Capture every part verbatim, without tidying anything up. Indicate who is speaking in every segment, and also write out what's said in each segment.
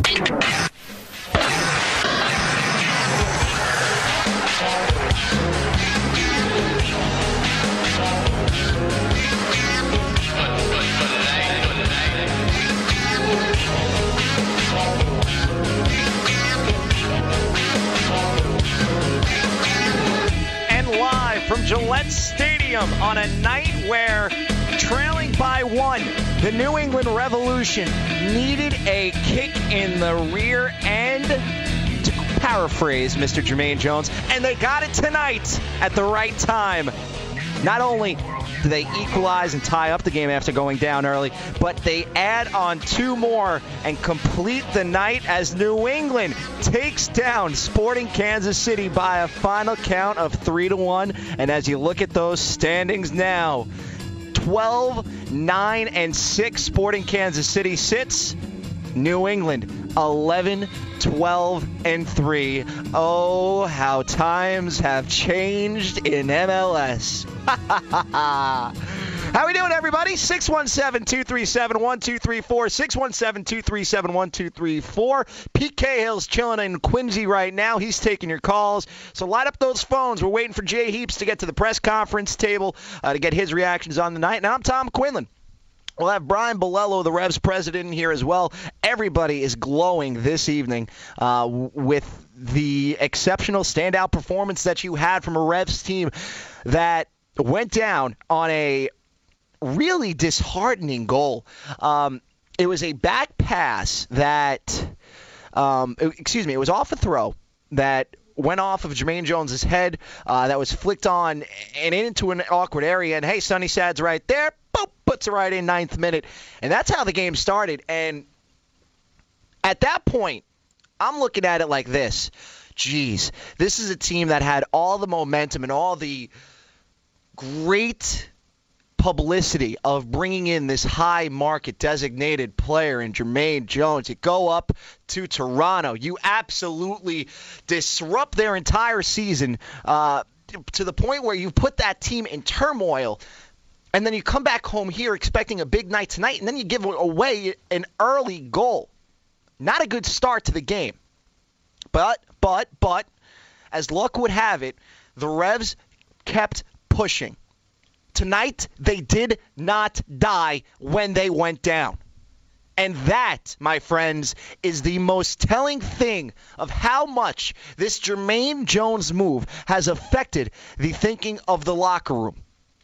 Speaker 1: From Gillette Stadium on a night where, trailing by one, the New England Revolution needed a kick in the rear end, to paraphrase Mister Jermaine Jones, and they got it tonight at the right time. Not only do they equalize and tie up the game after going down early, but they add on two more and complete the night as New England takes down Sporting Kansas City by a final count of three to one. And as you look at those standings now, twelve, nine, and six Sporting Kansas City sits. New England eleven, twelve, and three. Oh, how times have changed in M L S. How we doing, everybody? six one seven, two three seven, one two three four. six one seven, two three seven, one two three four. Pete Cahill's chilling in Quincy right now. He's taking your calls. So light up those phones. We're waiting for Jay Heaps to get to the press conference table uh, to get his reactions on the night. And I'm Tom Quinlan. We'll have Brian Bolello, the Revs president, here as well. Everybody is glowing this evening uh, with the exceptional standout performance that you had from a Revs team that went down on a really disheartening goal. Um, it was a back pass that, um, excuse me, it was off a throw that went off of Jermaine Jones's head, uh, that was flicked on and into an awkward area. And, hey, Sonny Sad's right there. Boop, puts it right in ninth minute. And that's how the game started. And at that point, I'm looking at it like this. Geez, this is a team that had all the momentum and all the great publicity of bringing in this high market designated player in Jermaine Jones. You go up to Toronto. You absolutely disrupt their entire season uh, to the point where you put that team in turmoil. And then you come back home here expecting a big night tonight, and then you give away an early goal. Not a good start to the game. But, but, but, as luck would have it, the Revs kept pushing. Tonight, they did not die when they went down. And that, my friends, is the most telling thing of how much this Jermaine Jones move has affected the thinking of the locker room.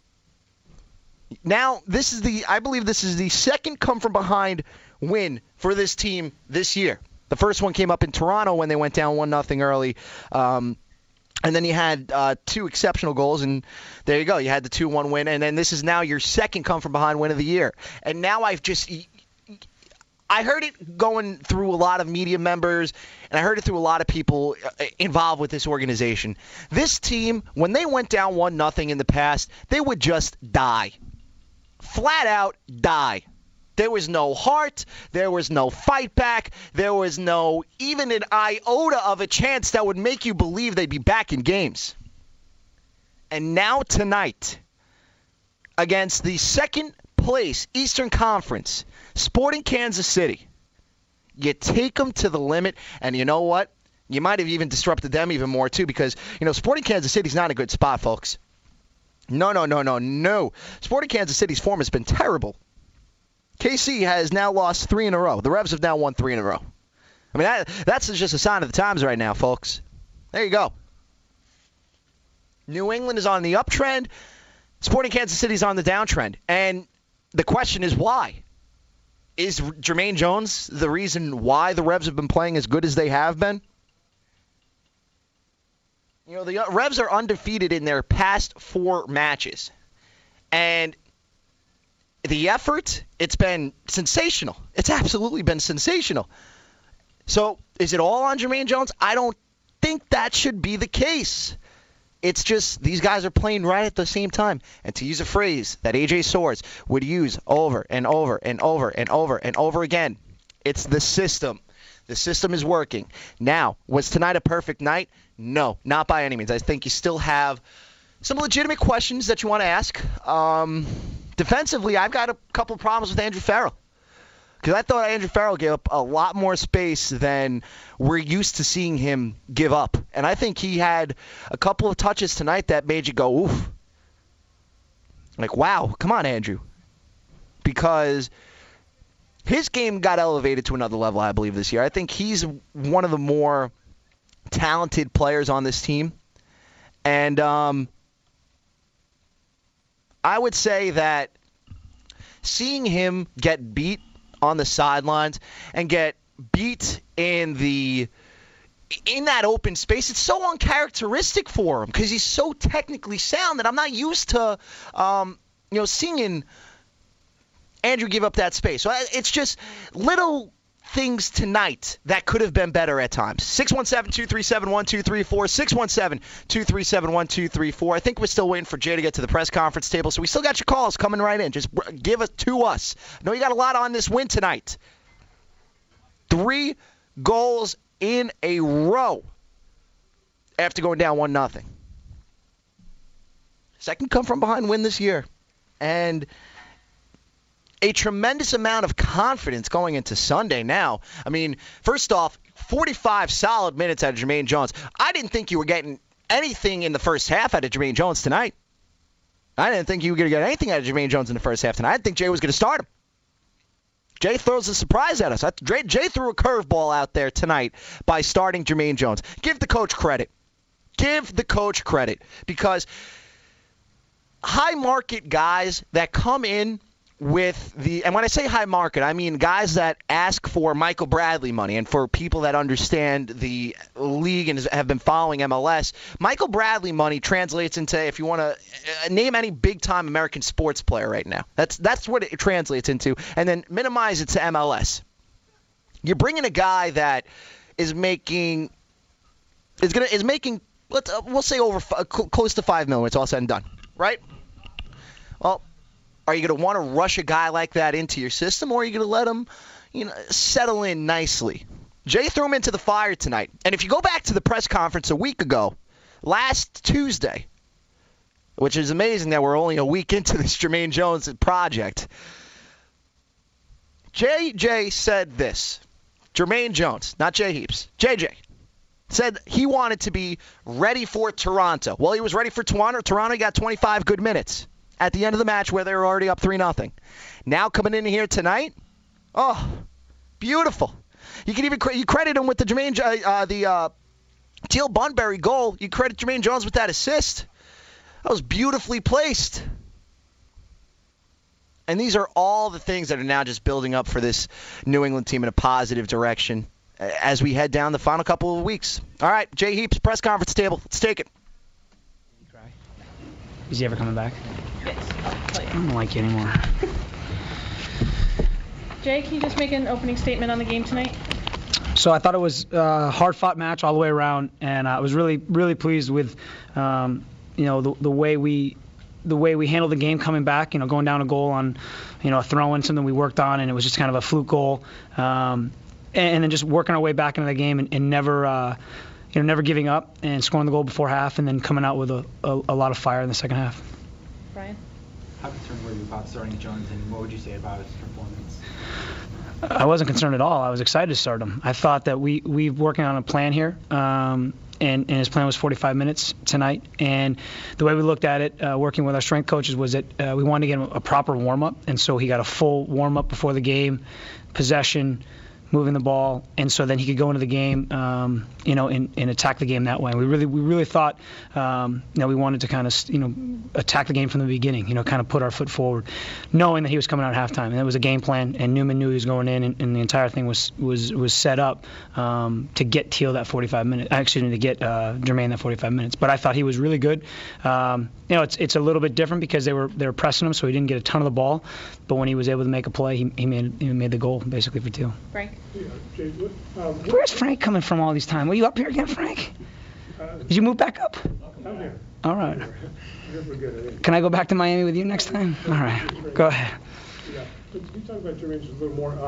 Speaker 1: Now, this is the, I believe this is the second come-from-behind win for this team this year. The first one came up in Toronto when they went down one nothing early. Um, and then you had uh, two exceptional goals, and there you go. You had the two one win, and then this is now your second come-from-behind win of the year. And now I've just – I heard it going through a lot of media members, and I heard it through a lot of people involved with this organization. This team, when they went down one nothing in the past, they would just die. Flat out die. There was no heart. There was no fight back. There was no even an iota of a chance that would make you believe they'd be back in games. And now tonight, against the second place Eastern Conference, Sporting Kansas City, you take them to the limit, and you know what? You might have even disrupted them even more, too, because, you know, Sporting Kansas City's not a good spot, folks. No, no, no, no, no. Sporting Kansas City's form has been terrible. K C has now lost three in a row. The Revs have now won three in a row. I mean, that, that's just a sign of the times right now, folks. There you go. New England is on the uptrend. Sporting Kansas City is on the downtrend. And the question is why? Is Jermaine Jones the reason why the Revs have been playing as good as they have been? You know, the Revs are undefeated in their past four matches. And the effort, it's been sensational. It's absolutely been sensational. So, is it all on Jermaine Jones? I don't think that should be the case. It's just these guys are playing right at the same time. And to use a phrase that A J Soares would use over and over and over and over and over again, it's the system. The system is working. Now, was tonight a perfect night? No, not by any means. I think you still have some legitimate questions that you want to ask. Um... Defensively, I've got a couple of problems with Andrew Farrell. because I thought Andrew Farrell gave up a lot more space than we're used to seeing him give up. And I think he had a couple of touches tonight that made you go, oof. Like, wow, come on, Andrew. Because his game got elevated to another level, I believe, this year. I think he's one of the more talented players on this team. And um, I would say that seeing him get beat on the sidelines and get beat in the in that open space, it's so uncharacteristic for him because he's so technically sound that I'm not used to um, you know seeing Andrew give up that space. So it's just little things tonight that could have been better at times. six one seven, two three seven, one two three four, six one seven, two three seven, one two three four. I think we're still waiting for Jay to get to the press conference table, so we still got your calls coming right in. Just give it to us. I know you got a lot on this win tonight. Three goals in a row after going down one nothing. Second come-from-behind win this year. And a tremendous amount of confidence going into Sunday now. I mean, first off, forty-five solid minutes out of Jermaine Jones. I didn't think you were getting anything in the first half out of Jermaine Jones tonight. I didn't think you were going to get anything out of Jermaine Jones in the first half tonight. I didn't think Jay was going to start him. Jay throws a surprise at us. Jay threw a curveball out there tonight by starting Jermaine Jones. Give the coach credit. Give the coach credit. Because high market guys that come in with the, and when I say high market, I mean guys that ask for Michael Bradley money, and for people that understand the league and have been following M L S, Michael Bradley money translates into, if you want to name any big-time American sports player right now. That's that's what it translates into, and then minimize it to M L S. You're bringing a guy that is making is gonna is making let's uh, we'll say over uh, cl- close to five million. It's all said and done, right? Well. Are you going to want to rush a guy like that into your system, or are you going to let him, you know, settle in nicely? Jay threw him into the fire tonight. And if you go back to the press conference a week ago, last Tuesday, which is amazing that we're only a week into this Jermaine Jones project, J J said this. Jermaine Jones, not Jay Heaps. J J said he wanted to be ready for Toronto. Well, he was ready for Toronto. Toronto got twenty-five good minutes at the end of the match where they were already up three nothing. Now coming in here tonight, oh, beautiful. You can even cre- you credit him with the Jermaine uh, the uh, Teal Bunbury goal. You credit Jermaine Jones with that assist. That was beautifully placed. And these are all the things that are now just building up for this New England team in a positive direction as we head down the final couple of weeks. All right, Jay Heaps, press conference table. Let's take it.
Speaker 2: Is he ever coming back?
Speaker 3: Yes. I'll
Speaker 2: I don't like you anymore.
Speaker 3: Jay, can you just make an opening statement on the game tonight?
Speaker 2: So I thought it was a hard-fought match all the way around, and I was really, really pleased with, um, you know, the, the way we, the way we handled the game coming back. You know, going down a goal on, you know, a throw-in, something we worked on, and it was just kind of a fluke goal, um, and, and then just working our way back into the game and, and never. Uh, You know, never giving up and scoring the goal before half, and then coming out with a, a, a lot of fire in the second half.
Speaker 3: Brian?
Speaker 4: How concerned were you about starting Jones, and what would you say about his performance?
Speaker 2: I wasn't concerned at all. I was excited to start him. I thought that we we working on a plan here, um, and, and his plan was forty-five minutes tonight. And the way we looked at it, uh, working with our strength coaches, was that uh, we wanted to get him a proper warm-up, and so he got a full warm-up before the game, possession, moving the ball, and so then he could go into the game, um, you know, and, and attack the game that way. We really, we really thought, um, you know, we wanted to kind of, you know, attack the game from the beginning, you know, kind of put our foot forward, knowing that he was coming out at halftime. And it was a game plan, and Newman knew he was going in, and, and the entire thing was was was set up um, to get Teal that forty-five minutes, actually to get uh, Jermaine that forty-five minutes. But I thought he was really good. Um, you know, it's it's a little bit different because they were they were pressing him, so he didn't get a ton of the ball. But when he was able to make a play, he, he made he made the goal basically for Teal.
Speaker 3: Frank?
Speaker 5: Yeah, Jay, what, um, what,
Speaker 2: Where's Frank coming from all these time? Were you up here again, Frank?
Speaker 5: uh,
Speaker 2: Did you move back up?
Speaker 5: I'm here.
Speaker 2: All right.
Speaker 5: You're good, I think.
Speaker 2: Can I go back to Miami with you next time? All right. Go ahead.
Speaker 5: Yeah. Can you talk about Jermaine just a little more? Um,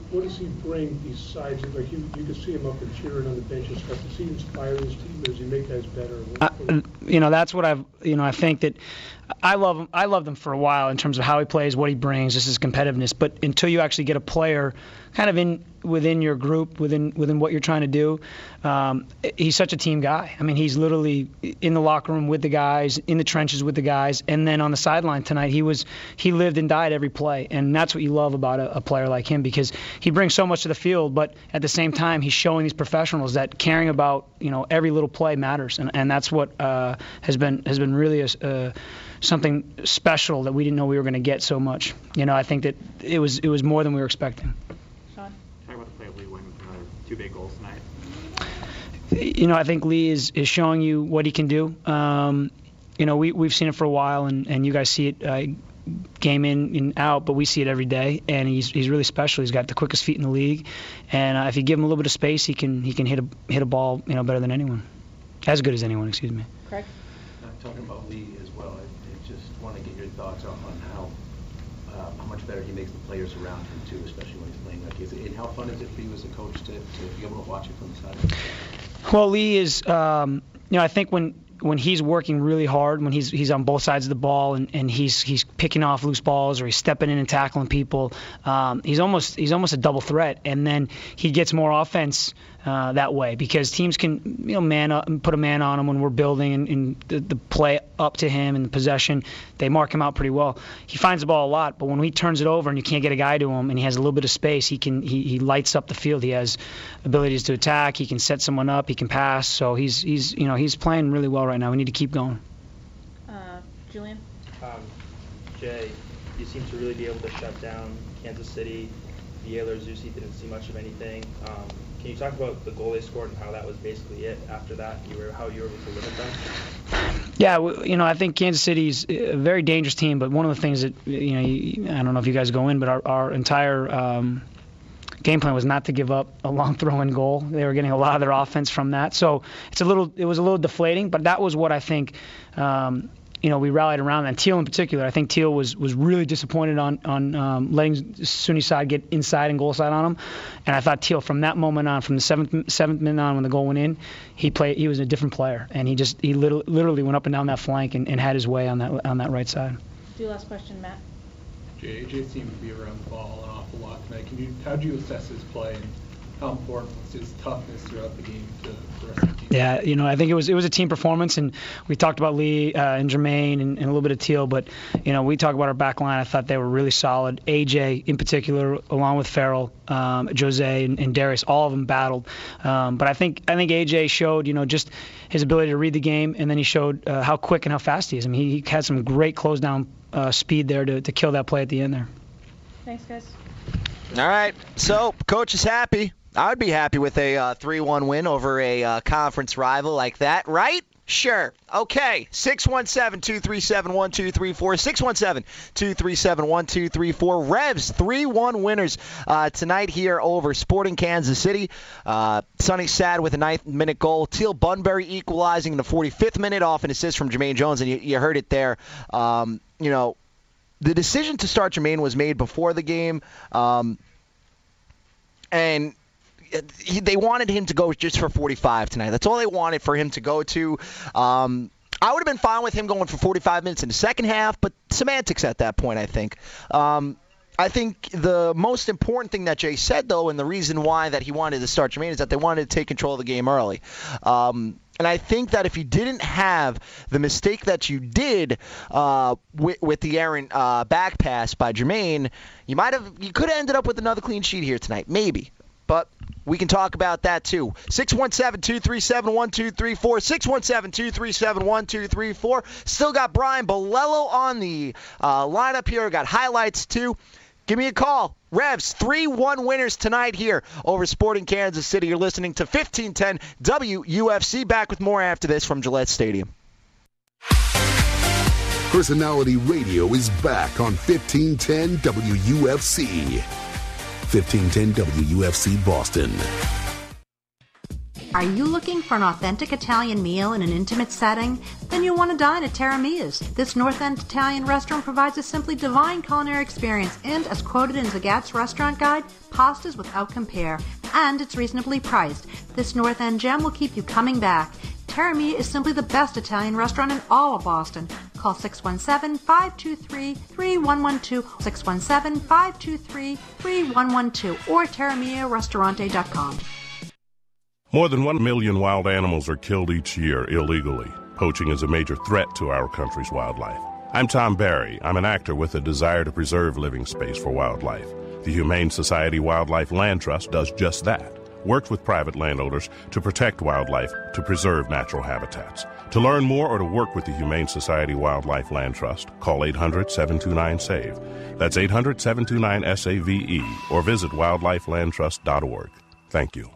Speaker 5: what does he bring besides, like, you, you can see him up and cheering on the bench and stuff. Does he inspire his team, or does he make guys better? What,
Speaker 2: Uh, you know, that's what I've, you know, I think that I love him. I loved him for a while in terms of how he plays, what he brings, just his competitiveness. But until you actually get a player kind of in within your group, within within what you're trying to do, um, he's such a team guy. I mean, he's literally in the locker room with the guys, in the trenches with the guys, and then on the sideline tonight, he was he lived and died every play, and that's what you love about a, a player like him, because he brings so much to the field, but at the same time, he's showing these professionals that caring about, you know, every little play matters, and and that's what uh, has been has been really a, a something special that we didn't know we were going to get so much. You know, I think that it was it was more than we were expecting.
Speaker 3: Sean?
Speaker 4: Talk about the play of Lee Wing with another two big goals tonight.
Speaker 2: You know, I think Lee is, is showing you what he can do. Um, you know, we, we've seen it for a while, and, and you guys see it uh, game in and out, but we see it every day, and he's he's really special. He's got the quickest feet in the league, and uh, if you give him a little bit of space, he can he can hit a hit a ball, you know, better than anyone, as good as anyone, excuse me.
Speaker 3: Craig?
Speaker 6: Uh, talking about Lee as well, I, I just want to get your thoughts on, on how uh, how much better he makes the players around him too, especially when he's playing like he is. And how fun is it for you as a coach to, to be able to watch it from the side?
Speaker 2: Well, Lee is, um, you know, I think when when he's working really hard, when he's he's on both sides of the ball, and, and he's he's picking off loose balls, or he's stepping in and tackling people, um, he's almost he's almost a double threat, and then he gets more offense uh, that way, because teams can, you know, man up, put a man on him when we're building, and, and the, the play up to him and the possession, they mark him out pretty well. He finds the ball a lot, but when he turns it over and you can't get a guy to him, and he has a little bit of space, he can he, he lights up the field. He has abilities to attack. He can set someone up. He can pass. So he's he's you know he's playing really well right now. We need to keep going.
Speaker 3: Uh, Julian?
Speaker 7: Um, Jay, you seem to really be able to shut down Kansas City. Vieira, Zusi didn't see much of anything. Um, can you talk about the goal they scored and how that was basically it after that? You were how you were able to limit them?
Speaker 2: Yeah, you know, I think Kansas City's a very dangerous team, but one of the things that, you know, you, I don't know if you guys go in, but our, our entire um, game plan was not to give up a long throw and goal. They were getting a lot of their offense from that, so it's a little, it was a little deflating, but that was what I think. Um, You know, we rallied around, and Teal in particular. I think Teal was, was really disappointed on on um, letting SUNY side get inside and goal side on him, and I thought Teal from that moment on, from the seventh seventh minute on when the goal went in, he played. He was a different player, and he just he literally, literally went up and down that flank and, and had his way on that on that right side.
Speaker 3: Do your last question, Matt.
Speaker 8: Jay, A J seemed to be around the ball an awful lot tonight. Can you how do you assess his play, and how important was his toughness throughout the game to the rest of the team?
Speaker 2: Yeah, you know, I think it was it was a team performance, and we talked about Lee uh, and Jermaine and, and a little bit of Teal, but you know, we talk about our back line. I thought they were really solid. A J in particular, along with Farrell, um, Jose, and, and Darius, all of them battled. Um, but I think I think A J showed, you know, just his ability to read the game, and then he showed uh, how quick and how fast he is. I mean, he, he had some great close down uh, speed there to, to kill that play at the end there.
Speaker 3: Thanks, guys.
Speaker 1: All right, so coach is happy. I would be happy with a uh, three one win over a uh, conference rival like that, right? Sure. Okay. six one seven, two three seven, one two three four. six one seven, two three seven, one two three four. Revs, three one winners uh, tonight here over Sporting Kansas City. Uh, Sonny Sad with a ninth-minute goal. Teal Bunbury equalizing in the forty-fifth minute off an assist from Jermaine Jones, and you, you heard it there. Um, you know, the decision to start Jermaine was made before the game, um, and He, they wanted him to go just for forty-five tonight. That's all they wanted for him to go to. Um, I would have been fine with him going for forty-five minutes in the second half, but semantics at that point, I think. Um, I think the most important thing that Jay said, though, and the reason why that he wanted to start Jermaine is that they wanted to take control of the game early. Um, and I think that if you didn't have the mistake that you did uh, with, with the errant uh, back pass by Jermaine, you might have you could have ended up with another clean sheet here tonight, maybe. But we can talk about that, too. six one seven, two three seven, one two three four. six one seven, two three seven, one two three four. Still got Brian Bolello on the uh, lineup here. Got highlights, too. Give me a call. Revs, three one winners tonight here over Sporting Kansas City. You're listening to fifteen ten W U F C. Back with more after this from Gillette Stadium.
Speaker 9: Personality Radio is back on fifteen ten W U F C. fifteen ten W U F C Boston.
Speaker 10: Are you looking for an authentic Italian meal in an intimate setting? Then then you'll want to dine at Terra Mia's. This North End Italian restaurant provides a simply divine culinary experience, and as quoted in Zagat's restaurant guide, pastas without compare, and it's reasonably priced. This North End gem will keep you coming back. Terra Mia is simply the best Italian restaurant in all of Boston. Call six one seven, five two three, three one one two, six one seven, five two three, three one one two, or terra mia restaurante dot com.
Speaker 11: More than one million wild animals are killed each year illegally. Poaching is a major threat to our country's wildlife. I'm Tom Barry. I'm an actor with a desire to preserve living space for wildlife. The Humane Society Wildlife Land Trust does just that. Works with private landowners to protect wildlife, to preserve natural habitats. To learn more or to work with the Humane Society Wildlife Land Trust, call eight hundred, seven two nine, SAVE. That's eight hundred, seven two nine, S A V E, or visit wildlife land trust dot org. Thank you.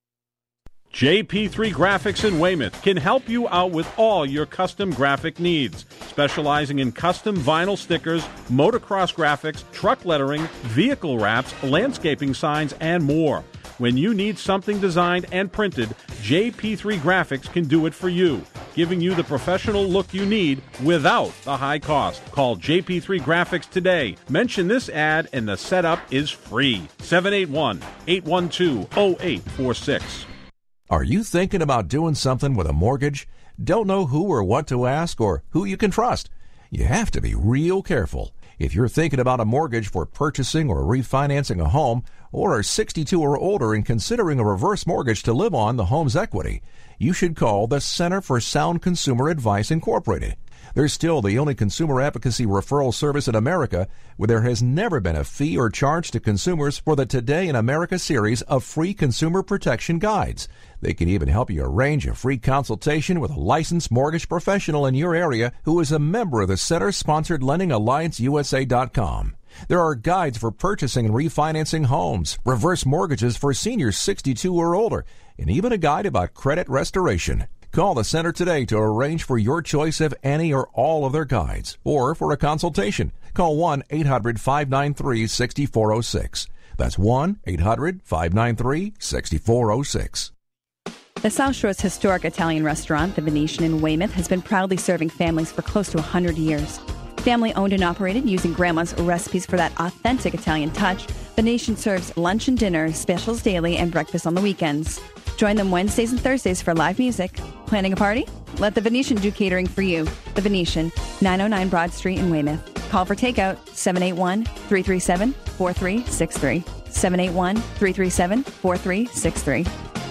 Speaker 12: J P three Graphics in Weymouth can help you out with all your custom graphic needs, specializing in custom vinyl stickers, motocross graphics, truck lettering, vehicle wraps, landscaping signs, and more. When you need something designed and printed, J P three Graphics can do it for you, giving you the professional look you need without the high cost. Call J P three Graphics today. Mention this ad and the setup is free. seven eight one, eight one two, zero eight four six.
Speaker 13: Are you thinking about doing something with a mortgage? Don't know who or what to ask or who you can trust? You have to be real careful. If you're thinking about a mortgage for purchasing or refinancing a home, or are sixty-two or older and considering a reverse mortgage to live on the home's equity, you should call the Center for Sound Consumer Advice Incorporated. They're still the only consumer advocacy referral service in America where there has never been a fee or charge to consumers for the Today in America series of free consumer protection guides. They can even help you arrange a free consultation with a licensed mortgage professional in your area who is a member of the Center-sponsored Lending Alliance U S A dot com. There are guides for purchasing and refinancing homes, reverse mortgages for seniors sixty-two or older, and even a guide about credit restoration. Call the center today to arrange for your choice of any or all of their guides, or for a consultation. Call one eight hundred, five nine three, six four zero six. That's one eight hundred, five nine three, six four zero six.
Speaker 14: The South Shore's historic Italian restaurant, the Venetian in Weymouth, has been proudly serving families for close to one hundred years. Family owned and operated using Grandma's recipes for that authentic Italian touch, Venetian serves lunch and dinner, specials daily, and breakfast on the weekends. Join them Wednesdays and Thursdays for live music. Planning a party? Let the Venetian do catering for you. The Venetian, nine oh nine Broad Street in Weymouth. Call for takeout, seven eight one, three three seven, four three six three. seven eight one, three three seven, four three six three.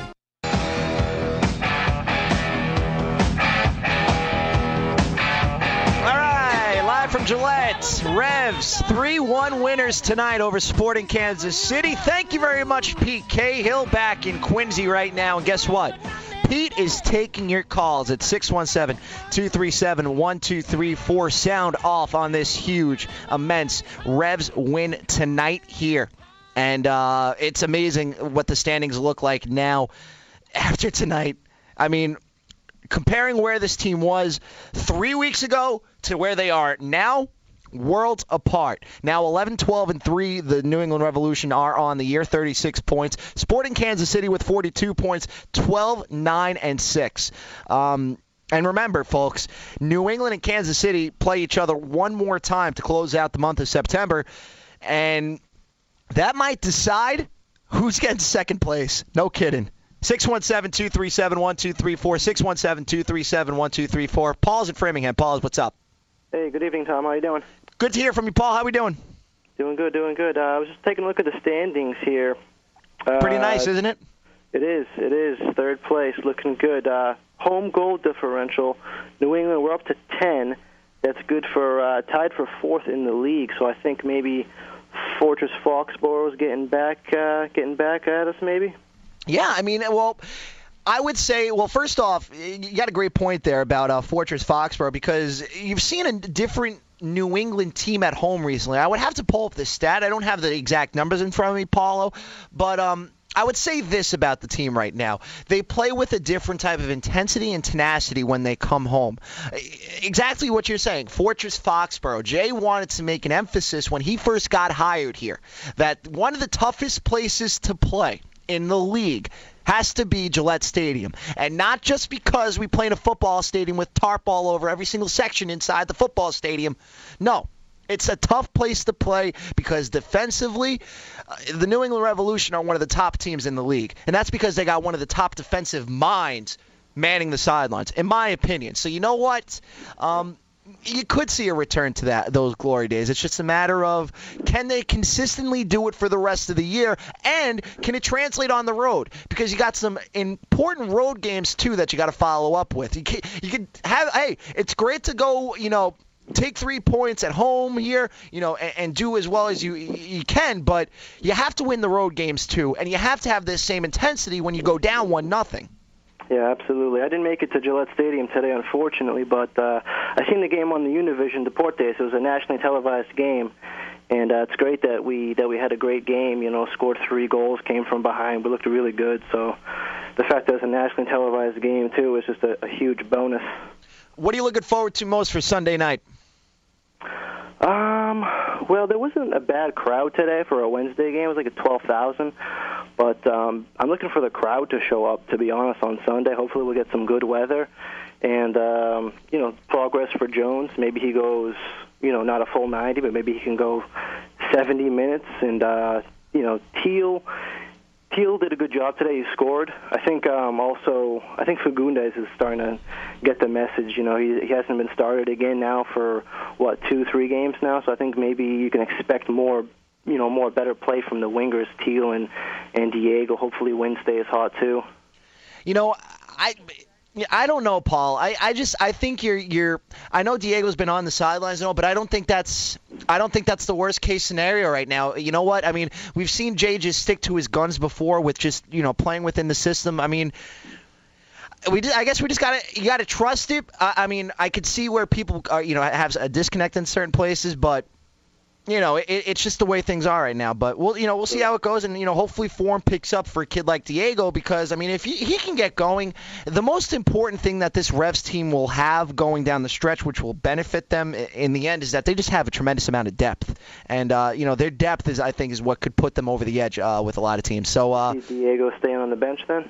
Speaker 1: From Gillette, Revs, three one winners tonight over Sporting Kansas City. Thank you very much, Pete Cahill, back in Quincy right now. And guess what? Pete is taking your calls at six one seven, two three seven, one two three four. Sound off on this huge, immense Revs win tonight here. And uh, it's amazing what the standings look like now after tonight. I mean, comparing where this team was three weeks ago to where they are now, worlds apart. Now eleven, twelve, and three, the New England Revolution are on the year, thirty-six points. Sporting Kansas City with forty-two points, twelve, nine, and six. Um, and remember, folks, New England and Kansas City play each other one more time to close out the month of September, and that might decide who's getting second place. No kidding. six one seven, two three seven, one two three four, six one seven, two three seven, one two three four. Paul's in Framingham. Paul, what's up?
Speaker 15: Hey, good evening, Tom. How you doing?
Speaker 1: Good to hear from you, Paul. How we doing?
Speaker 15: Doing good, doing good. Uh, I was just taking a look at the standings here. Uh,
Speaker 1: Pretty nice, isn't it?
Speaker 15: It is. It is. Third place, looking good. Uh, home goal differential. New England, we're up to ten. That's good for uh, tied for fourth in the league. So I think maybe Fortress Foxborough is getting back, uh, getting back at us, maybe.
Speaker 1: Yeah, I mean, well, I would say, well, first off, you got a great point there about uh, Fortress Foxborough, because you've seen a different New England team at home recently. I would have to pull up the stat. I don't have the exact numbers in front of me, Paulo, but um, I would say this about the team right now. They play with a different type of intensity and tenacity when they come home. Exactly what you're saying. Fortress Foxborough. Jay wanted to make an emphasis when he first got hired here that one of the toughest places to play in the league has to be Gillette Stadium. And not just because we play in a football stadium with tarp all over every single section inside the football stadium. No. It's a tough place to play because defensively, uh, the New England Revolution are one of the top teams in the league. And that's because they got one of the top defensive minds manning the sidelines, in my opinion. So you know what? Um, you could see a return to that those glory days. It's just a matter of can they consistently do it for the rest of the year, and can it translate on the road? Because you got some important road games, too, that you got to follow up with. You can, you can have, hey, it's great to go, you know, take three points at home here, you know, and, and do as well as you you can, but you have to win the road games too, and you have to have this same intensity when you go down one nothing.
Speaker 15: Yeah, absolutely. I didn't make it to Gillette Stadium today, unfortunately, but uh, I seen the game on the Univision Deportes. It was a nationally televised game, and uh, it's great that we that we had a great game. You know, scored three goals, came from behind. We looked really good. So the fact that it's a nationally televised game too is just a, a huge bonus.
Speaker 1: What are you looking forward to most for Sunday night?
Speaker 15: Um, well, there wasn't a bad crowd today for a Wednesday game. It was like a twelve thousand. But um, I'm looking for the crowd to show up, to be honest, on Sunday. Hopefully we'll get some good weather. And, um, you know, progress for Jones. Maybe he goes, you know, not a full ninety, but maybe he can go seventy minutes. And, uh, you know, Teal... Teal did a good job today. He scored. I think um, also, I think Fagundes is starting to get the message. You know, he, he hasn't been started again now for, what, two, three games now. So I think maybe you can expect more, you know, more better play from the wingers, Teal and, and Diego. Hopefully Wednesday is hot, too.
Speaker 1: You know, I... I don't know, Paul. I, I just I think you're you're I know Diego's been on the sidelines and all, but I don't think that's I don't think that's the worst case scenario right now. You know what? I mean, we've seen Jay just stick to his guns before with just, you know, playing within the system. I mean, we just, I guess we just gotta you gotta trust it. I, I mean, I could see where people are, you know, have a disconnect in certain places, but you know, it, it's just the way things are right now. But we'll, you know, we'll see how it goes, and you know, hopefully form picks up for a kid like Diego because I mean, if he, he can get going, the most important thing that this Revs team will have going down the stretch, which will benefit them in the end, is that they just have a tremendous amount of depth, and uh, you know, their depth is, I think, is what could put them over the edge uh, with a lot of teams. So, uh,
Speaker 15: is Diego staying on the bench then?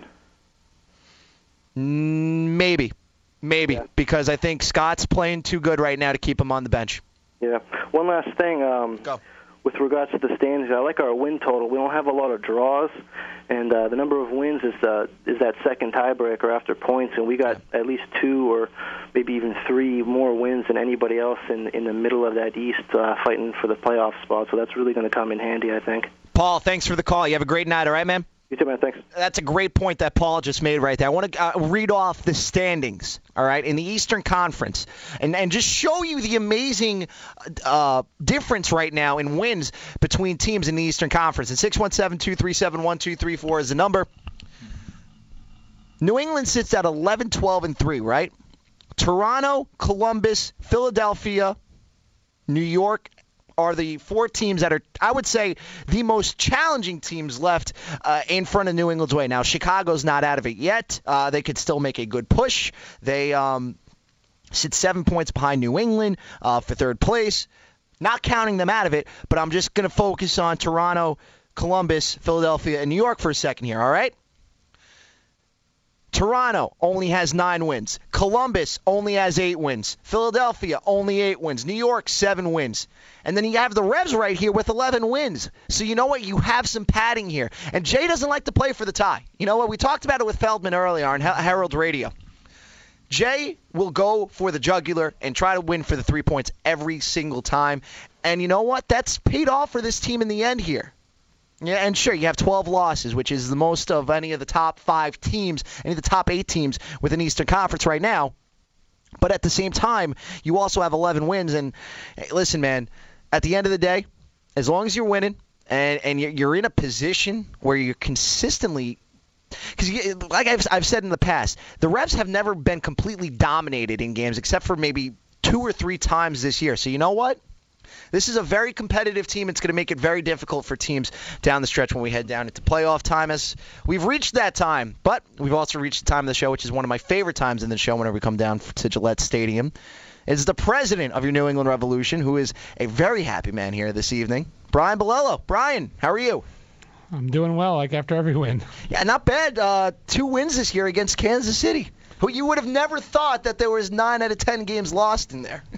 Speaker 1: Maybe, maybe, yeah. Because I think Scott's playing too good right now to keep him on the bench.
Speaker 15: Yeah. One last thing. Um,
Speaker 1: Go.
Speaker 15: With regards to the standings, I like our win total. We don't have a lot of draws, and uh, the number of wins is uh, is that second tiebreaker after points, and we got yeah. at least two or maybe even three more wins than anybody else in in the middle of that East uh, fighting for the playoff spot. So that's really going to come in handy, I think.
Speaker 1: Paul, thanks for the call. You have a great night, all right, man?
Speaker 15: You too, man. Thanks.
Speaker 1: That's a great point that Paul just made right there. I want to uh, read off the standings, all right, in the Eastern Conference, and, and just show you the amazing uh, difference right now in wins between teams in the Eastern Conference. And six one seven, two three seven, one two three four is the number. New England sits at eleven, twelve, and three, right? Toronto, Columbus, Philadelphia, New York are the four teams that are, I would say, the most challenging teams left uh, in front of New England's way. Now, Chicago's not out of it yet. Uh, they could still make a good push. They um, sit seven points behind New England uh, for third place. Not counting them out of it, but I'm just going to focus on Toronto, Columbus, Philadelphia, and New York for a second here, all right? Toronto only has nine wins. Columbus only has eight wins. Philadelphia only eight wins. New York, seven wins. And then you have the Revs right here with eleven wins. So you know what? You have some padding here. And Jay doesn't like to play for the tie. You know what? We talked about it with Feldman earlier on Herald Radio. Jay will go for the jugular and try to win for the three points every single time. And you know what? That's paid off for this team in the end here. Yeah, and sure, you have twelve losses, which is the most of any of the top five teams, any of the top eight teams within the Eastern Conference right now. But at the same time, you also have eleven wins. And hey, listen, man, at the end of the day, as long as you're winning and, and you're in a position where you're consistently – because like I've, I've said in the past, the Revs have never been completely dominated in games except for maybe two or three times this year. So you know what? This is a very competitive team. It's going to make it very difficult for teams down the stretch when we head down into playoff time. As we've reached that time, but we've also reached the time of the show, which is one of my favorite times in the show whenever we come down to Gillette Stadium. It's the president of your New England Revolution, who is a very happy man here this evening, Brian Bolello. Brian, how are you?
Speaker 16: I'm doing well, like after every win.
Speaker 1: Yeah, not bad. Uh, two wins this year against Kansas City, who you would have never thought that there was nine out of ten games lost in there.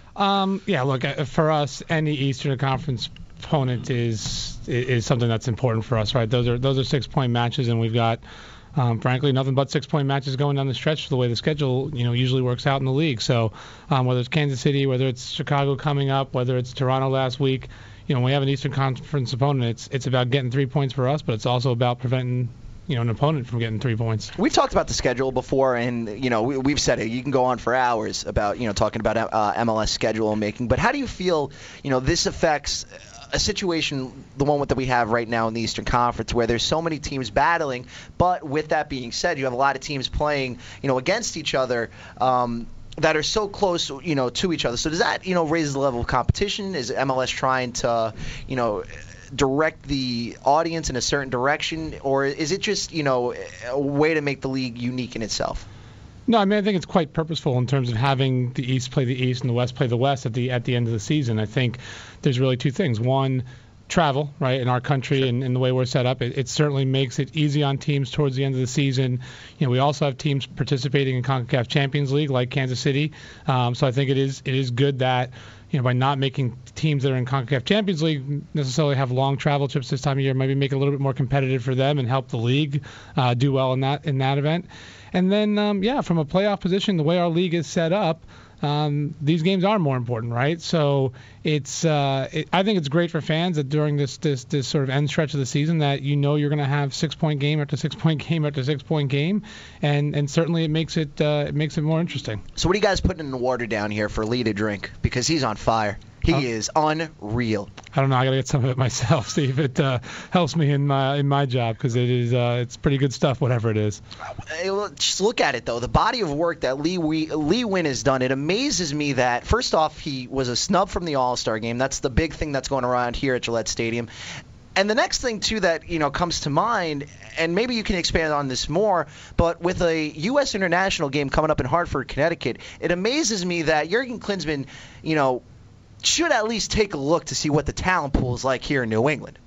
Speaker 16: um, yeah, look, uh, for us, any Eastern Conference opponent is is something that's important for us, right? Those are those are six-point matches, and we've got, um, frankly, nothing but six-point matches going down the stretch the way the schedule, you know, usually works out in the league. So um, whether it's Kansas City, whether it's Chicago coming up, whether it's Toronto last week, you know, when we have an Eastern Conference opponent, it's it's about getting three points for us, but it's also about preventing, you know, an opponent from getting three points.
Speaker 1: We've talked about the schedule before, and you know, we, we've said it. You can go on for hours about, you know, talking about uh, M L S schedule making. But how do you feel, you know, this affects a situation, the one that we have right now in the Eastern Conference, where there's so many teams battling? But with that being said, you have a lot of teams playing, you know, against each other. Um, that are so close, you know, to each other. So does that, you know, raise the level of competition? Is M L S trying to, you know, direct the audience in a certain direction, or is it just, you know, a way to make the league unique in itself?
Speaker 16: No, I mean, I think it's quite purposeful in terms of having the East play the East and the West play the West at the at the end of the season. I think there's really two things. One, travel, right, in our country, sure. and, and the way we're set up, it, it certainly makes it easy on teams towards the end of the season. You know, we also have teams participating in CONCACAF Champions League like Kansas City. Um, so I think it is it is good that, you know, by not making teams that are in CONCACAF Champions League necessarily have long travel trips this time of year, maybe make it a little bit more competitive for them and help the league uh, do well in that in that event. And then, um, yeah, from a playoff position, the way our league is set up, Um, these games are more important, right? So it's, uh, it, I think it's great for fans that during this, this this sort of end stretch of the season that you know you're going to have six point game after six point game after six point game, and and certainly it makes it uh, it makes it more interesting.
Speaker 1: So what are you guys putting in the water down here for Lee to drink? Because he's on fire. He oh. is unreal.
Speaker 16: I don't know. I got to get some of it myself, see if it uh, helps me in my in my job, because it is uh, it's pretty good stuff, whatever it is.
Speaker 1: Just look at it, though. The body of work that Lee we, Lee Nguyen has done, it amazes me that, first off, he was a snub from the All-Star game. That's the big thing that's going around here at Gillette Stadium. And the next thing, too, that, you know, comes to mind, and maybe you can expand on this more, but with a U S international game coming up in Hartford, Connecticut, it amazes me that Jurgen Klinsmann, you know, should at least take a look to see what the talent pool is like here in New England.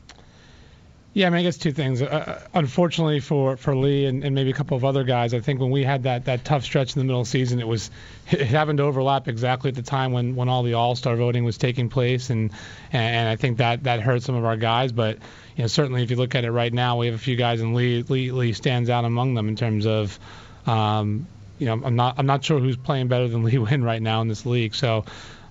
Speaker 16: Yeah, I mean, I guess two things. Uh, unfortunately for, for Lee and, and maybe a couple of other guys, I think when we had that, that tough stretch in the middle of the season, it was it happened to overlap exactly at the time when, when all the All-Star voting was taking place, and and I think that, that hurt some of our guys. But you know, certainly if you look at it right now, we have a few guys, and Lee Lee, Lee stands out among them in terms of, um, you know, I'm not I'm not sure who's playing better than Lee Nguyen right now in this league. So.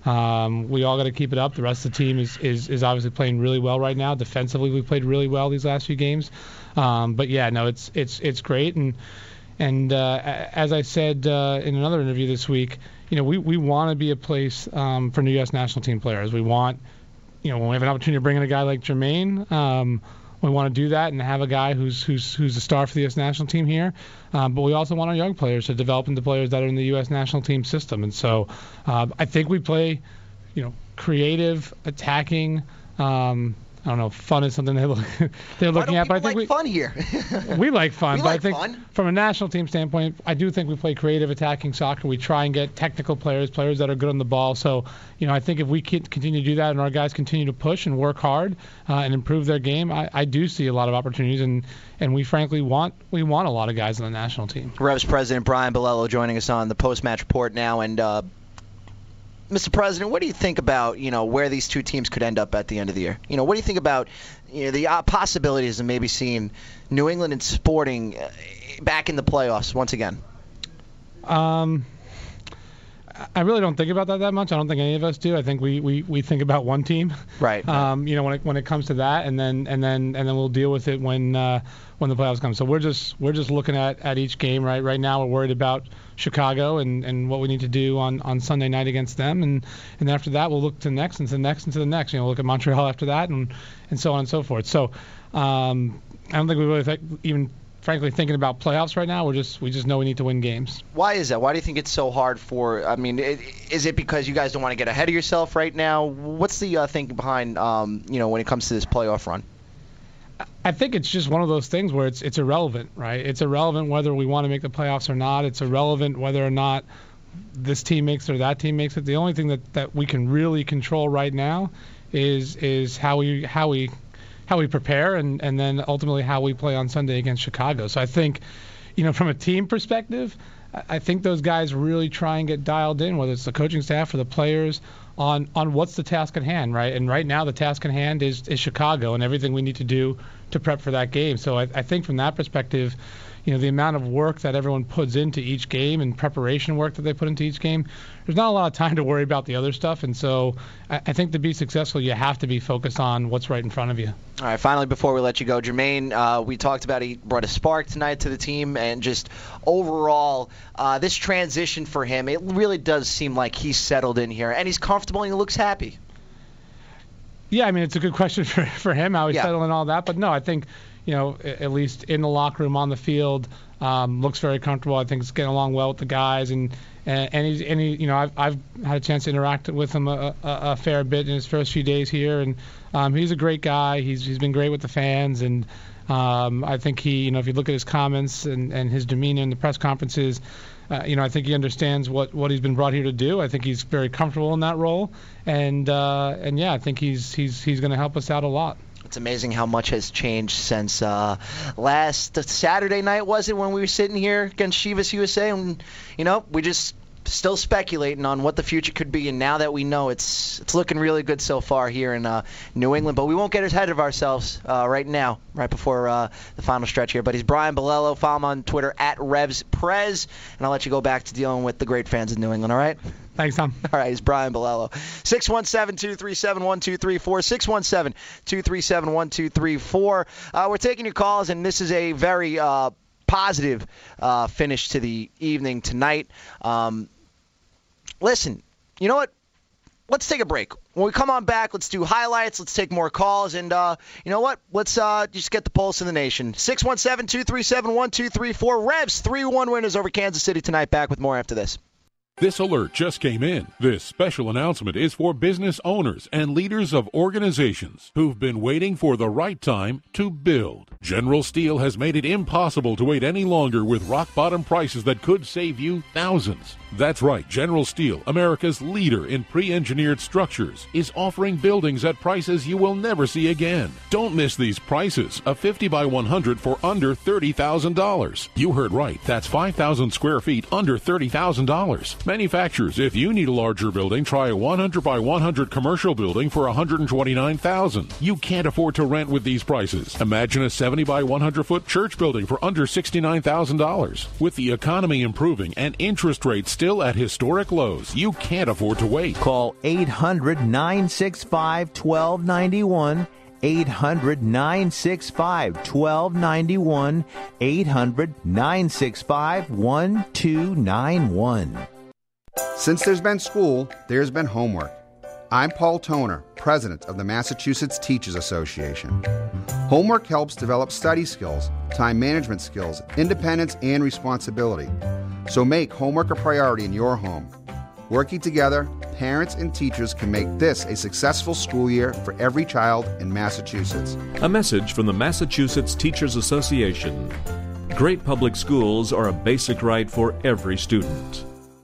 Speaker 16: Um, we all got to keep it up. The rest of the team is, is, is obviously playing really well right now. Defensively, we played really well these last few games. Um, but yeah, no, it's it's it's great. And and uh, as I said uh, in another interview this week, you know, we, we want to be a place um, for new U S national team players. We want, you know, when we have an opportunity to bring in a guy like Jermaine, um, we want to do that and have a guy who's who's who's a star for the U S national team here. Um, but we also want our young players to develop into players that are in the U S national team system. And so uh, I think we play, you know, creative, attacking. Um, I don't know if fun is something they look, they're looking at, but I think
Speaker 1: like
Speaker 16: we
Speaker 1: fun here.
Speaker 16: we like fun.
Speaker 1: We
Speaker 16: but
Speaker 1: like
Speaker 16: I think
Speaker 1: fun.
Speaker 16: From a national team standpoint, I do think we play creative, attacking soccer. We try and get technical players, players that are good on the ball. So, you know, I think if we continue to do that and our guys continue to push and work hard uh, and improve their game, I, I do see a lot of opportunities, and, and we frankly want we want a lot of guys on the national team.
Speaker 1: Revs President Brian Bilello joining us on the post-match report now, and. Uh, Mister President, what do you think about, you know, where these two teams could end up at the end of the year? You know, what do you think about, you know, the uh, possibilities of maybe seeing New England and Sporting uh, back in the playoffs once again?
Speaker 16: Um, I really don't think about that that much. I don't think any of us do. I think we, we, we think about one team.
Speaker 1: Right.
Speaker 16: Um, you know, when it when it comes to that, and then and then and then we'll deal with it when uh, when the playoffs come. So we're just we're just looking at, at each game right right now. We're worried about Chicago and, and what we need to do on, on Sunday night against them, and, and after that we'll look to the next and to the next and to the next. You know, look at Montreal after that, and, and so on and so forth. So um, I don't think we really think, even frankly thinking about playoffs right now. We're just we just know we need to win games.
Speaker 1: Why is that? Why do you think it's so hard for? I mean, it, is it because you guys don't want to get ahead of yourself right now? What's the uh, thinking behind um, you know, when it comes to this playoff run?
Speaker 16: I think it's just one of those things where it's it's irrelevant, right? It's irrelevant whether we want to make the playoffs or not. It's irrelevant whether or not this team makes it or that team makes it. The only thing that, that we can really control right now is is how we how we how we prepare, and, and then ultimately how we play on Sunday against Chicago. So I think, you know, from a team perspective, I think those guys really try and get dialed in, whether it's the coaching staff or the players, on on what's the task at hand, right? And right now the task at hand is, is Chicago and everything we need to do to prep for that game. So I, I think from that perspective, you know, the amount of work that everyone puts into each game and preparation work that they put into each game, there's not a lot of time to worry about the other stuff. And so I, I think to be successful, you have to be focused on what's right in front of you.
Speaker 1: All right, finally, before we let you go, Jermaine, uh, we talked about he brought a spark tonight to the team, and just overall, uh, this transition for him, it really does seem like he's settled in here, and he's comfortable and he looks happy.
Speaker 16: Yeah, I mean, it's a good question for, for him, how he's
Speaker 1: Yeah.
Speaker 16: settling all that. But no, I think, you know, at least in the locker room, on the field, um, looks very comfortable. I think he's getting along well with the guys, and and, and he's and he, you know, I've I've had a chance to interact with him a, a, a fair bit in his first few days here, and um, he's a great guy. He's he's been great with the fans, and um, I think he, you know, if you look at his comments and, and his demeanor in the press conferences, uh, you know, I think he understands what, what he's been brought here to do. I think he's very comfortable in that role, and uh, and yeah, I think he's he's he's going to help us out a lot.
Speaker 1: It's amazing how much has changed since uh, last Saturday night, was it, when we were sitting here against Chivas U S A? And, you know, we just still speculating on what the future could be. And now that we know, it's it's looking really good so far here in uh, New England. But we won't get ahead of ourselves uh, right now, right before uh, the final stretch here. But he's Brian Bolello. Follow him on Twitter at RevsPrez. And I'll let you go back to dealing with the great fans of New England, all right?
Speaker 16: Thanks, Tom.
Speaker 1: All right, he's Brian Bolello. six one seven, two three seven, one two three four, six one seven, two three seven, one two three four. Uh, we're taking your calls, and this is a very uh, positive uh, finish to the evening tonight. Um, listen, you know what? Let's take a break. When we come on back, let's do highlights. Let's take more calls. And uh, you know what? Let's uh, just get the pulse of the nation. six one seven, two three seven, one two three four. Revs, three one winners over Kansas City tonight. Back with more after this.
Speaker 11: This alert just came in. This special announcement is for business owners and leaders of organizations who've been waiting for the right time to build. General Steel has made it impossible to wait any longer with rock-bottom prices that could save you thousands. That's right, General Steel, America's leader in pre-engineered structures, is offering buildings at prices you will never see again. Don't miss these prices. A fifty by one hundred for under thirty thousand dollars. You heard right. That's five thousand square feet under thirty thousand dollars. Manufacturers, if you need a larger building, try a one hundred by one hundred commercial building for one hundred twenty-nine thousand dollars. You can't afford to rent with these prices. Imagine a seventy by one hundred foot church building for under sixty-nine thousand dollars. With the economy improving and interest rates still at historic lows, you can't afford to wait.
Speaker 17: Call eight hundred, nine six five, one two nine one. eight hundred, nine six five, one two nine one. eight hundred, nine six five, one two nine one.
Speaker 18: Since there's been school, there's been homework. I'm Paul Toner, president of the Massachusetts Teachers Association. Homework helps develop study skills, time management skills, independence, and responsibility. So make homework a priority in your home. Working together, parents and teachers can make this a successful school year for every child in Massachusetts.
Speaker 19: A message from the Massachusetts Teachers Association. Great public schools are a basic right for every student.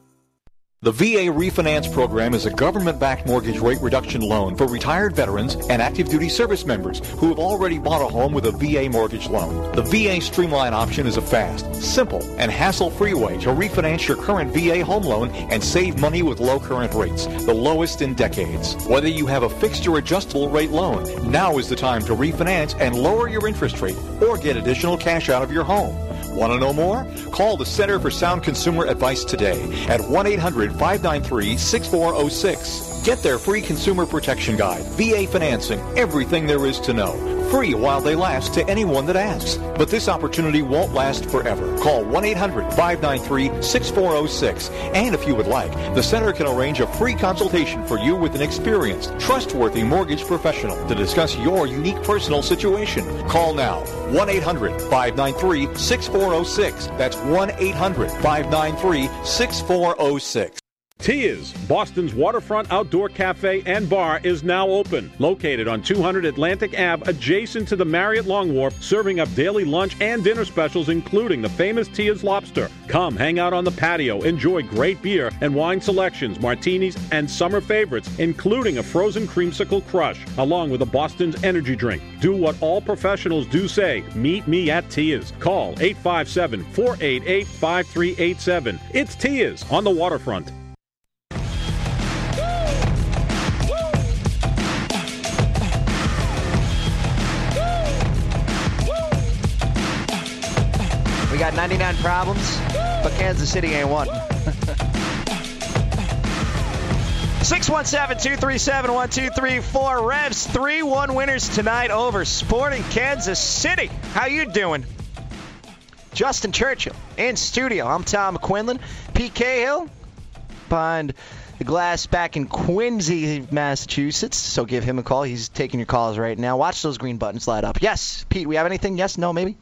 Speaker 20: The V A Refinance Program is a government-backed mortgage rate reduction loan for retired veterans and active duty service members who have already bought a home with a V A mortgage loan. The V A Streamline option is a fast, simple, and hassle-free way to refinance your current V A home loan and save money with low current rates, the lowest in decades. Whether you have a fixed or adjustable rate loan, now is the time to refinance and lower your interest rate or get additional cash out of your home. Want to know more? Call the Center for Sound Consumer Advice today at one eight hundred, five nine three, six four zero six. Get their free consumer protection guide, V A financing, everything there is to know. Free while they last to anyone that asks. But this opportunity won't last forever. Call one eight hundred, five nine three, six four zero six. And if you would like, the center can arrange a free consultation for you with an experienced, trustworthy mortgage professional to discuss your unique personal situation. Call now, one eight hundred, five nine three, six four zero six. That's one eight hundred, five nine three, six four zero six.
Speaker 12: Tia's, Boston's waterfront outdoor cafe and bar, is now open. Located on two hundred Atlantic Avenue, adjacent to the Marriott Long Wharf, serving up daily lunch and dinner specials, including the famous Tia's Lobster. Come hang out on the patio, enjoy great beer and wine selections, martinis, and summer favorites, including a frozen creamsicle crush, along with a Boston's energy drink. Do what all professionals do say. Meet me at Tia's. Call eight five seven, four eight eight, five three eight seven. It's Tia's on the waterfront.
Speaker 1: We got ninety-nine problems, but Kansas City ain't one. six one seven, two three seven, one two three four. Revs three one winners tonight over Sporting Kansas City. How you doing? Justin Churchill in studio. I'm Tom Quinlan. Pete Cahill behind the glass back in Quincy, Massachusetts. So give him a call. He's taking your calls right now. Watch those green buttons light up. Yes, Pete, we have anything? Yes, no, maybe?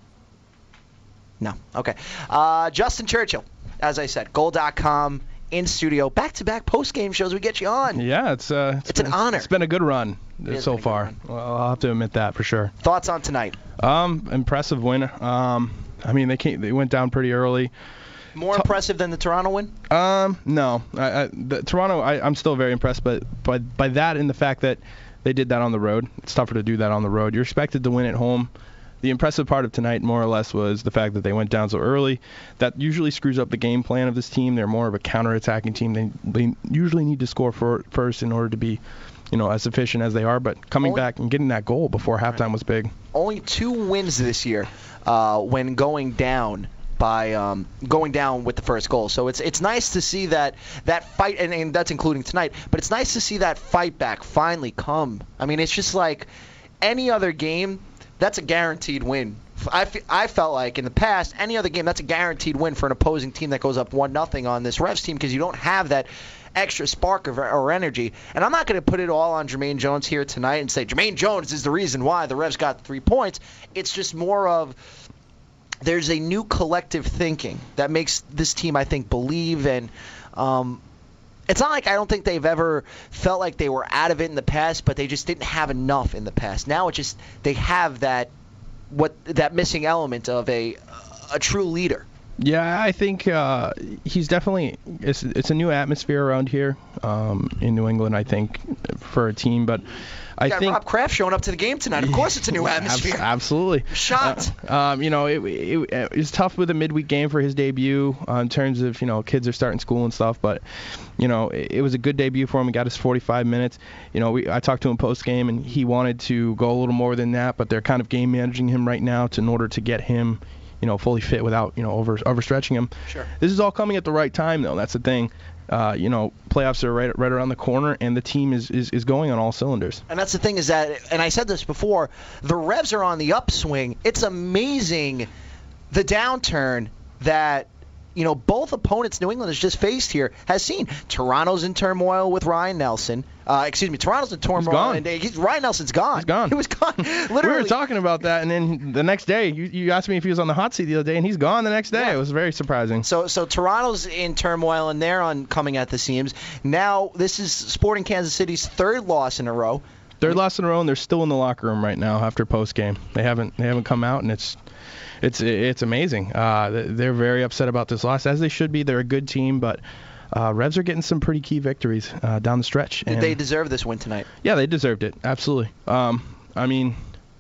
Speaker 1: No. Okay. Uh, Justin Churchill, as I said, goal dot com in studio. Back-to-back post-game shows. We get you on.
Speaker 21: Yeah, it's uh, it's,
Speaker 1: it's
Speaker 21: been,
Speaker 1: an honor.
Speaker 21: It's been a good run so far.
Speaker 1: Run.
Speaker 21: Well, I'll have to admit that for sure.
Speaker 1: Thoughts on tonight?
Speaker 21: Um, impressive win. Um, I mean, they came, they went down pretty early.
Speaker 1: More T- impressive than the Toronto win?
Speaker 21: Um, no. I, I, the Toronto, I, I'm still very impressed, but by by that and the fact that they did that on the road. It's tougher to do that on the road. You're expected to win at home. The impressive part of tonight, more or less, was the fact that they went down so early. That usually screws up the game plan of this team. They're more of a counter-attacking team. They they usually need to score for, first in order to be, you know, as efficient as they are. But coming only, back and getting that goal before halftime was big.
Speaker 1: Only two wins this year uh, when going down by um, going down with the first goal. So it's it's nice to see that that fight, and, and that's including tonight. But it's nice to see that fight back finally come. I mean, it's just like any other game. That's a guaranteed win. I, f- I felt like in the past, any other game, that's a guaranteed win for an opposing team that goes up one nothing on this Revs team because you don't have that extra spark of, or energy. And I'm not going to put it all on Jermaine Jones here tonight and say Jermaine Jones is the reason why the Revs got three points. It's just more of there's a new collective thinking that makes this team, I think, believe and um, it's not like I don't think they've ever felt like they were out of it in the past, but they just didn't have enough in the past. Now it's just they have that what that missing element of a a true leader.
Speaker 21: Yeah, I think uh, he's definitely it's it's a new atmosphere around here um, in New England. I think for a team, but I
Speaker 1: you got
Speaker 21: think
Speaker 1: Rob Kraft showing up to the game tonight. Of course, it's a new atmosphere.
Speaker 21: Absolutely.
Speaker 1: Shocked.
Speaker 21: Uh, um, you know, it, it, it was tough with a midweek game for his debut uh, in terms of, you know, kids are starting school and stuff. But, you know, it, it was a good debut for him. He got his forty-five minutes. You know, we, I talked to him post game, and he wanted to go a little more than that. But they're kind of game managing him right now to, in order to get him, you know, fully fit without, you know, over overstretching him.
Speaker 1: Sure.
Speaker 21: This is all coming at the right time, though. That's the thing. Uh, you know, playoffs are right right around the corner, and the team is, is, is going on all cylinders.
Speaker 1: And that's the thing is that, and I said this before, the Revs are on the upswing. It's amazing the downturn that, you know, both opponents New England has just faced here has seen. Toronto's in turmoil with Ryan Nelson. Uh, excuse me, Toronto's in turmoil.
Speaker 21: He's gone.
Speaker 1: And he's, Ryan Nelson's gone.
Speaker 21: He's gone.
Speaker 1: He was gone. Literally.
Speaker 21: We were talking about that, and then the next day, you, you asked me if he was on the hot seat the other day, and he's gone the next day.
Speaker 1: Yeah.
Speaker 21: It was very surprising.
Speaker 1: So, so Toronto's in turmoil, and they're on coming at the seams. Now, this is Sporting Kansas City's third loss in a row.
Speaker 21: Third loss in a row, and they're still in the locker room right now after post game. They haven't they haven't come out, and it's it's it's amazing. Uh, they're very upset about this loss, as they should be. They're a good team, but uh, Revs are getting some pretty key victories uh, down the stretch.
Speaker 1: Did they deserve this win tonight?
Speaker 21: Yeah, they deserved it. Absolutely. Um, I mean,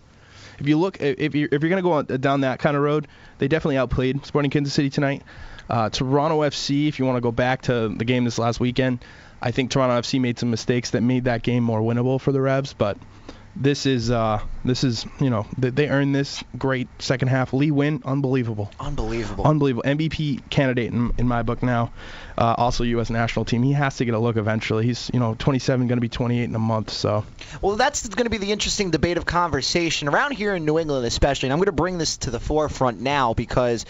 Speaker 21: if you look, if you're, if you're going to go on, down that kind of road, they definitely outplayed Sporting Kansas City tonight. Uh, Toronto F C, if you want to go back to the game this last weekend, I think Toronto F C made some mistakes that made that game more winnable for the Revs, but this is, uh, this is, you know, they, they earned this great second half. Lee Win, unbelievable.
Speaker 1: Unbelievable.
Speaker 21: Unbelievable. M V P candidate in, in my book now. Uh, also U S national team. He has to get a look eventually. He's, you know, twenty-seven, going to be twenty-eight in a month, so.
Speaker 1: Well, that's going to be the interesting debate of conversation around here in New England especially, and I'm going to bring this to the forefront now because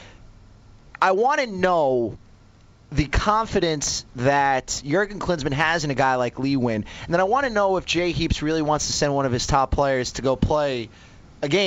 Speaker 1: I want to know the confidence that Jurgen Klinsmann has in a guy like Lee Win. And then I want to know if Jay Heaps really wants to send one of his top players to go play a game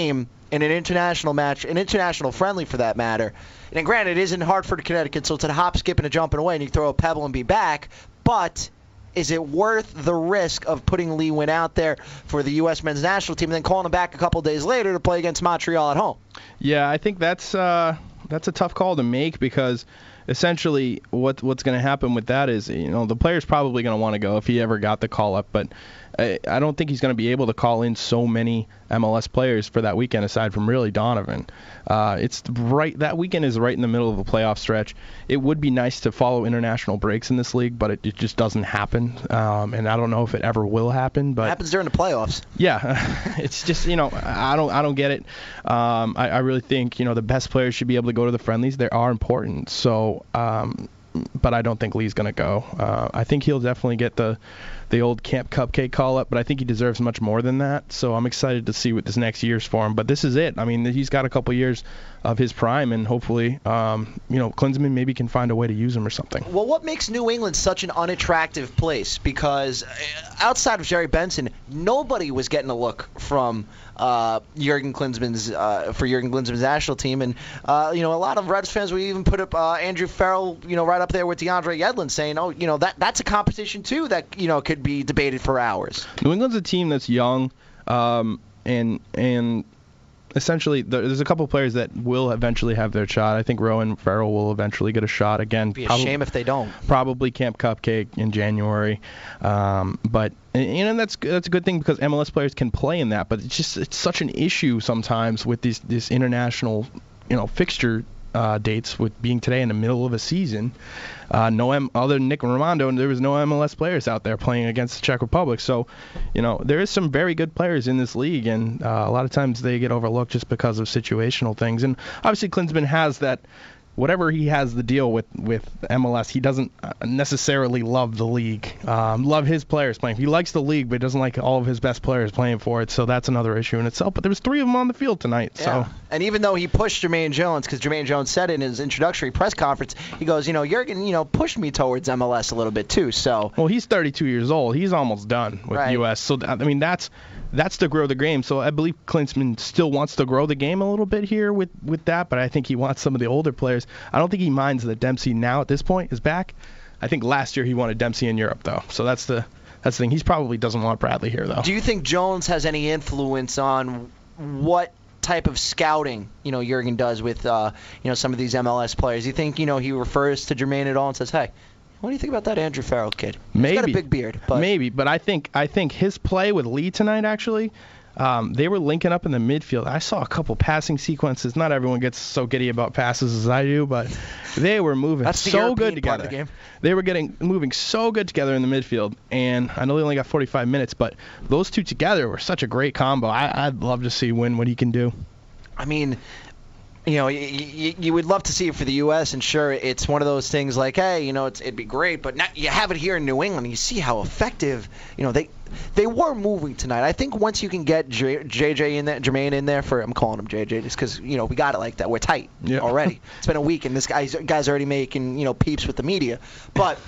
Speaker 1: in an international match, an international friendly for that matter. And granted, it isn't Hartford, Connecticut, so it's a hop, skip, and a jump and away, and you throw a pebble and be back. But is it worth the risk of putting Lee Nguyen out there for the U S men's national team and then calling him back a couple days later to play against Montreal at home?
Speaker 21: Yeah, I think that's uh, that's a tough call to make because essentially what what's going to happen with that is, you know, the player's probably going to want to go if he ever got the call up, but I, I don't think he's going to be able to call in so many M L S players for that weekend aside from really Donovan. Uh, it's right that weekend is right in the middle of a playoff stretch. It would be nice to follow international breaks in this league, but it, it just doesn't happen, um, and I don't know if it ever will happen. But
Speaker 1: it happens during the playoffs.
Speaker 21: Yeah, it's just, you know, I don't I don't get it. Um, I, I really think, you know, the best players should be able to go to the friendlies. They are important. So, um, but I don't think Lee's going to go. Uh, I think he'll definitely get the the old Camp Cupcake call-up, but I think he deserves much more than that. So I'm excited to see what this next year's for him. But this is it. I mean, he's got a couple years of his prime, and hopefully, um, you know, Klinsmann maybe can find a way to use him or something.
Speaker 1: Well, what makes New England such an unattractive place? Because outside of Jerry Benson, nobody was getting a look from uh, Jurgen Klinsmann's uh, for Jurgen Klinsmann's national team, and uh, you know, a lot of Reds fans would even put up uh, Andrew Farrell, you know, right up there with DeAndre Yedlin, saying, oh, you know, that that's a competition too that, you know, could be debated for hours.
Speaker 21: New England's a team that's young, um, and and essentially there's a couple of players that will eventually have their shot. I think Rowan Farrell will eventually get a shot again.
Speaker 1: It'd be a
Speaker 21: probably,
Speaker 1: shame if they don't.
Speaker 21: Probably Camp Cupcake in January, um, but and, and that's that's a good thing because M L S players can play in that. But it's just it's such an issue sometimes with these this international, you know, fixture uh, dates with being today in the middle of a season. Uh, no M, other than Nick Romando, and there was no M L S players out there playing against the Czech Republic. So, you know, there is some very good players in this league, and uh, a lot of times they get overlooked just because of situational things. And obviously, Klinsmann has that. Whatever he has the deal with, with M L S, he doesn't necessarily love the league, um, love his players playing. He likes the league, but he doesn't like all of his best players playing for it, so that's another issue in itself. But there was three of them on the field tonight.
Speaker 1: Yeah.
Speaker 21: So.
Speaker 1: And even though he pushed Jermaine Jones, because Jermaine Jones said in his introductory press conference, he goes, you know, Jurgen, you know, pushed me towards M L S a little bit too. So.
Speaker 21: Well, he's thirty-two years old. He's almost done with
Speaker 1: right.
Speaker 21: U S. So, I mean, that's that's to grow the game. So I believe Klinsmann still wants to grow the game a little bit here with, with that, but I think he wants some of the older players. I don't think he minds that Dempsey now at this point is back. I think last year he wanted Dempsey in Europe, though. So that's the that's the thing. He probably doesn't want Bradley here, though.
Speaker 1: Do you think Jones has any influence on what type of scouting, you know, Jurgen does with, uh, you know, some of these M L S players? Do you think, you know, he refers to Jermaine at all and says, hey, what do you think about that Andrew Farrell kid?
Speaker 21: Maybe.
Speaker 1: He's got a big beard. But.
Speaker 21: Maybe, but I think I think his play with Lee tonight, actually, um, they were linking up in the midfield. I saw a couple passing sequences. Not everyone gets so giddy about passes as I do, but they were moving
Speaker 1: That's the
Speaker 21: so
Speaker 1: European
Speaker 21: good together.
Speaker 1: Part of the game.
Speaker 21: They were getting moving so good together in the midfield, and I know they only got forty-five minutes, but those two together were such a great combo. I, I'd love to see Win what he can do.
Speaker 1: I mean, you know, you, you, you would love to see it for the U S, and sure, it's one of those things like, hey, you know, it's, it'd be great, but now you have it here in New England. You see how effective, you know, they they were moving tonight. I think once you can get J, JJ in there, Jermaine in there for, I'm calling him J J just because, you know, we got it like that. We're tight
Speaker 21: yeah. already.
Speaker 1: It's been a week, and this guy's, guy's already making, you know, peeps with the media. But,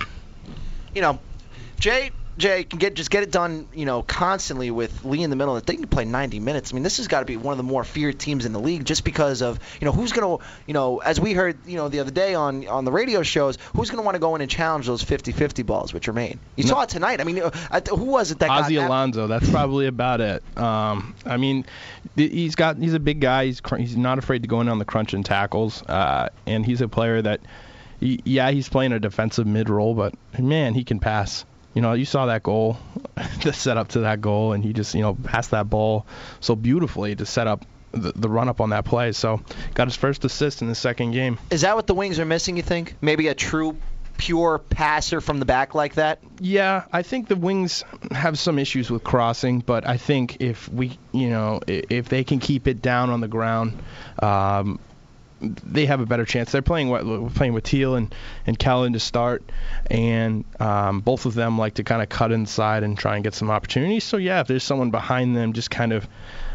Speaker 1: you know, Jay... Jay can get just get it done, you know, constantly with Lee in the middle. They can play ninety minutes. I mean, this has got to be one of the more feared teams in the league, just because of, you know, who's going to, you know, as we heard, you know, the other day on on the radio shows, who's going to want to go in and challenge those fifty-fifty balls with Jermaine? You no. saw it tonight. I mean, who was it that
Speaker 21: Ozzie
Speaker 1: got
Speaker 21: Alonso. That's probably about it. Um, I mean, he's got he's a big guy. He's he's not afraid to go in on the crunch and tackles, uh, and he's a player that, he, yeah, he's playing a defensive mid role, but man, he can pass. You know, you saw that goal, the setup to that goal, and he just, you know, passed that ball so beautifully to set up the, the run-up on that play. So got his first assist in the second game.
Speaker 1: Is that what the Wings are missing, you think? Maybe a true, pure passer from the back like that?
Speaker 21: Yeah, I think the Wings have some issues with crossing, but I think if we, you know, if they can keep it down on the ground, um, they have a better chance. They're playing what playing with Teal and, and Kellen to start, and um, both of them like to kind of cut inside and try and get some opportunities. So, yeah, if there's someone behind them just kind of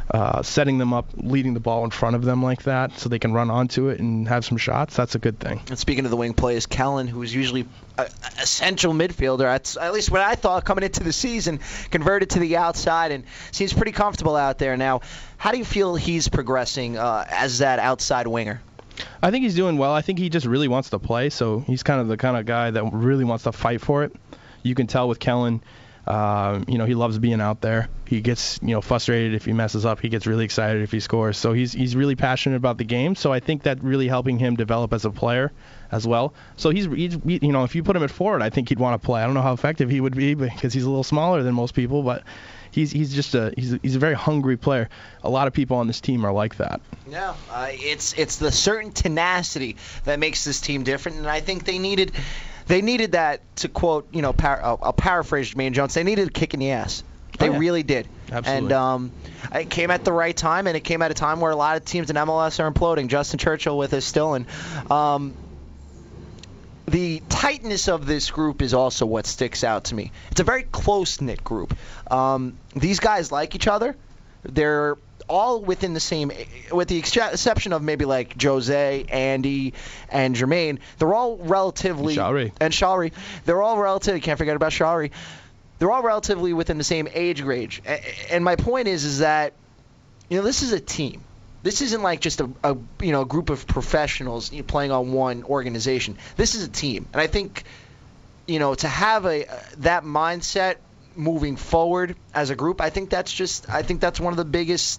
Speaker 21: uh, setting them up, leading the ball in front of them like that so they can run onto it and have some shots, that's a good thing.
Speaker 1: And speaking of the wing plays, Kellen, who is usually a, a central midfielder, at, at least what I thought coming into the season, converted to the outside and seems pretty comfortable out there now. How do you feel he's progressing uh, as that outside winger?
Speaker 21: I think he's doing well. I think he just really wants to play, so he's kind of the kind of guy that really wants to fight for it. You can tell with Kellen, uh, you know, he loves being out there. He gets, you know, frustrated if he messes up. He gets really excited if he scores. So he's he's really passionate about the game. So I think that really helping him develop as a player as well. So he's, he's you know, if you put him at forward, I think he'd want to play. I don't know how effective he would be because he's a little smaller than most people, but he's he's just a he's a, he's a very hungry player. A lot of people on this team are like that.
Speaker 1: Yeah, uh, it's it's the certain tenacity that makes this team different, and I think they needed. They needed that, to quote, you know, par- I'll, I'll paraphrase Jermaine Jones. They needed a kick in the ass. They
Speaker 21: oh, yeah.
Speaker 1: really did.
Speaker 21: Absolutely.
Speaker 1: And um, it came at the right time, and it came at a time where a lot of teams in M L S are imploding. Justin Churchill with us still. And um, the tightness of this group is also what sticks out to me. It's a very close-knit group. Um, these guys like each other. They're all within the same, with the ex- exception of maybe like Jose, Andy, and Jermaine. They're all relatively
Speaker 21: Shawry.
Speaker 1: and Shawry. They're all relatively. Can't forget about Shawry. They're all relatively within the same age range. And my point is, is that you know this is a team. This isn't like just a, a you know a group of professionals you know, playing on one organization. This is a team, and I think you know to have a that mindset moving forward as a group, I think that's just I think that's one of the biggest.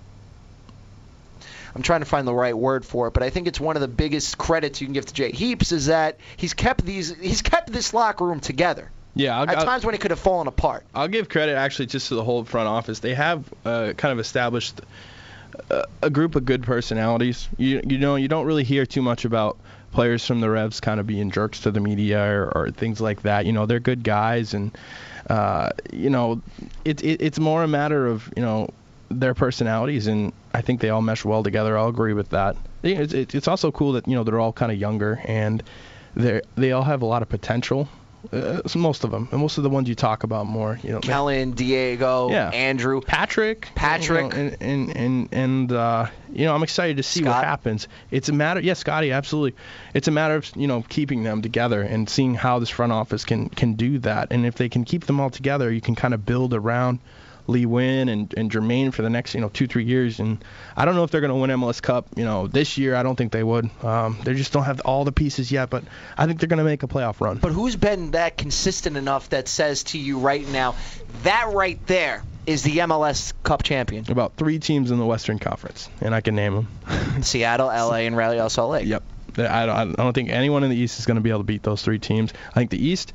Speaker 1: I'm trying to find the right word for it, but I think it's one of the biggest credits you can give to Jay Heaps is that he's kept these he's kept this locker room together.
Speaker 21: Yeah, I'll,
Speaker 1: at
Speaker 21: I'll,
Speaker 1: times when it could have fallen apart.
Speaker 21: I'll give credit actually just to the whole front office. They have uh, kind of established a, a group of good personalities. You you know you don't really hear too much about players from the Revs kind of being jerks to the media or, or things like that. You know they're good guys, and uh, you know it, it it's more a matter of you know their personalities, and I think they all mesh well together. I'll agree with that. It's, it's also cool that you know they're all kind of younger and they they all have a lot of potential. Uh, most of them, and most of the ones you talk about more, you know.
Speaker 1: Kellen, Diego,
Speaker 21: yeah.
Speaker 1: Andrew,
Speaker 21: Patrick,
Speaker 1: Patrick,
Speaker 21: you know, and and and, and uh, you know, I'm excited to see
Speaker 1: Scott.
Speaker 21: what happens. It's a matter, yeah, Scotty, absolutely. It's a matter of you know keeping them together and seeing how this front office can can do that, and if they can keep them all together, you can kind of build around Lee Wynn and, and Jermaine for the next, you know, two, three years. And I don't know if they're going to win M L S Cup, you know, this year. I don't think they would. Um, they just don't have all the pieces yet, but I think they're going to make a playoff run.
Speaker 1: But who's been that consistent enough that says to you right now, that right there is the M L S Cup champion?
Speaker 21: About three teams in the Western Conference, and I can name them.
Speaker 1: Seattle, L A, and Real Salt Lake.
Speaker 21: Yep. I don't, I don't think anyone in the East is going to be able to beat those three teams. I think the East,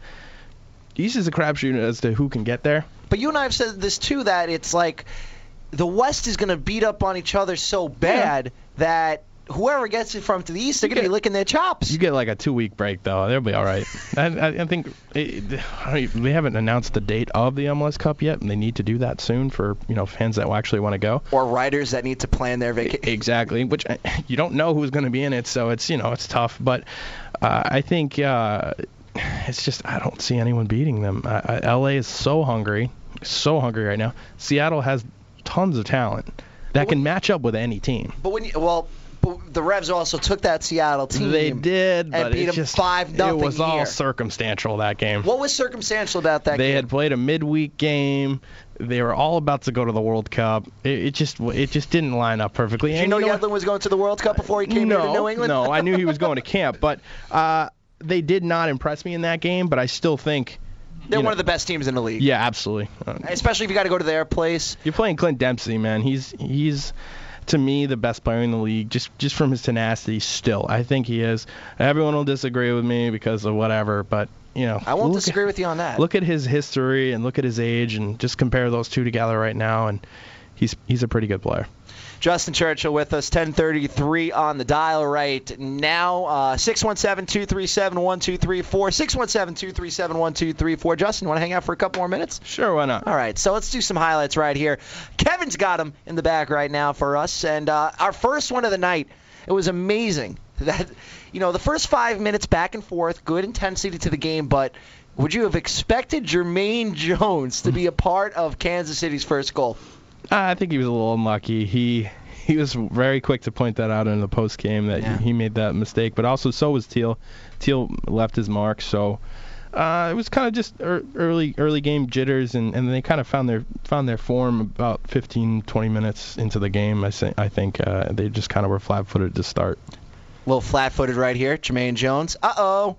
Speaker 21: East is a crapshoot as to who can get there.
Speaker 1: But you and I have said this too, that it's like the West is going to beat up on each other so bad yeah. that whoever gets it from to the East, they're going to be licking their chops.
Speaker 21: You get like a two-week break, though. They'll be all right. I, I, I think it, they haven't announced the date of the M L S Cup yet, and they need to do that soon for you know fans that will actually want to go.
Speaker 1: Or riders that need to plan their vacation.
Speaker 21: Exactly, which you don't know who's going to be in it, so it's you know it's tough. But uh, I think uh, it's just I don't see anyone beating them. Uh, L A is so hungry, so hungry right now. Seattle has tons of talent that can match up with any team.
Speaker 1: But when you, well. The Revs also took that Seattle team.
Speaker 21: They did,
Speaker 1: and
Speaker 21: but
Speaker 1: beat
Speaker 21: it
Speaker 1: them
Speaker 21: just,
Speaker 1: five nothing.
Speaker 21: It was
Speaker 1: here.
Speaker 21: all circumstantial that game.
Speaker 1: What was circumstantial about that
Speaker 21: they
Speaker 1: game?
Speaker 21: They had played a midweek game. They were all about to go to the World Cup. It, it just it just didn't line up perfectly.
Speaker 1: Did
Speaker 21: and
Speaker 1: you know,
Speaker 21: you know
Speaker 1: Yedlin was going to the World Cup before he came
Speaker 21: no,
Speaker 1: here to New England?
Speaker 21: No, I knew he was going to camp, but uh, they did not impress me in that game. But I still think
Speaker 1: they're
Speaker 21: you know,
Speaker 1: one of the best teams in the league.
Speaker 21: Yeah, absolutely. Uh,
Speaker 1: Especially if you got to go to their place.
Speaker 21: You're playing Clint Dempsey, man. He's he's. To me, the best player in the league, just just from his tenacity still. I think he is. Everyone will disagree with me because of whatever, but, you know.
Speaker 1: I won't disagree at, with you on that.
Speaker 21: Look at his history and look at his age and just compare those two together right now, and he's he's a pretty good player.
Speaker 1: Justin Churchill with us, ten thirty-three on the dial right now. Uh, six one seven, two three seven, one two three four. six one seven, two three seven, one two three four. Justin, want to hang out for a couple more minutes?
Speaker 21: Sure, why not?
Speaker 1: All right, so let's do some highlights right here. Kevin's got them in the back right now for us. And uh, our first one of the night, it was amazing. That you know, the first five minutes back and forth, good intensity to the game, but would you have expected Jermaine Jones to be a part of Kansas City's first goal?
Speaker 21: I think he was a little unlucky. He he was very quick to point that out in the post game that
Speaker 1: Yeah.
Speaker 21: he, he made that mistake, but also so was Teal. Teal left his mark, so uh, it was kind of just er, early early game jitters, and, and they kind of found their found their form about fifteen, twenty minutes into the game. I, say, I think uh, they just kind of were flat-footed to start.
Speaker 1: A little flat-footed right here, Jermaine Jones. Uh-oh.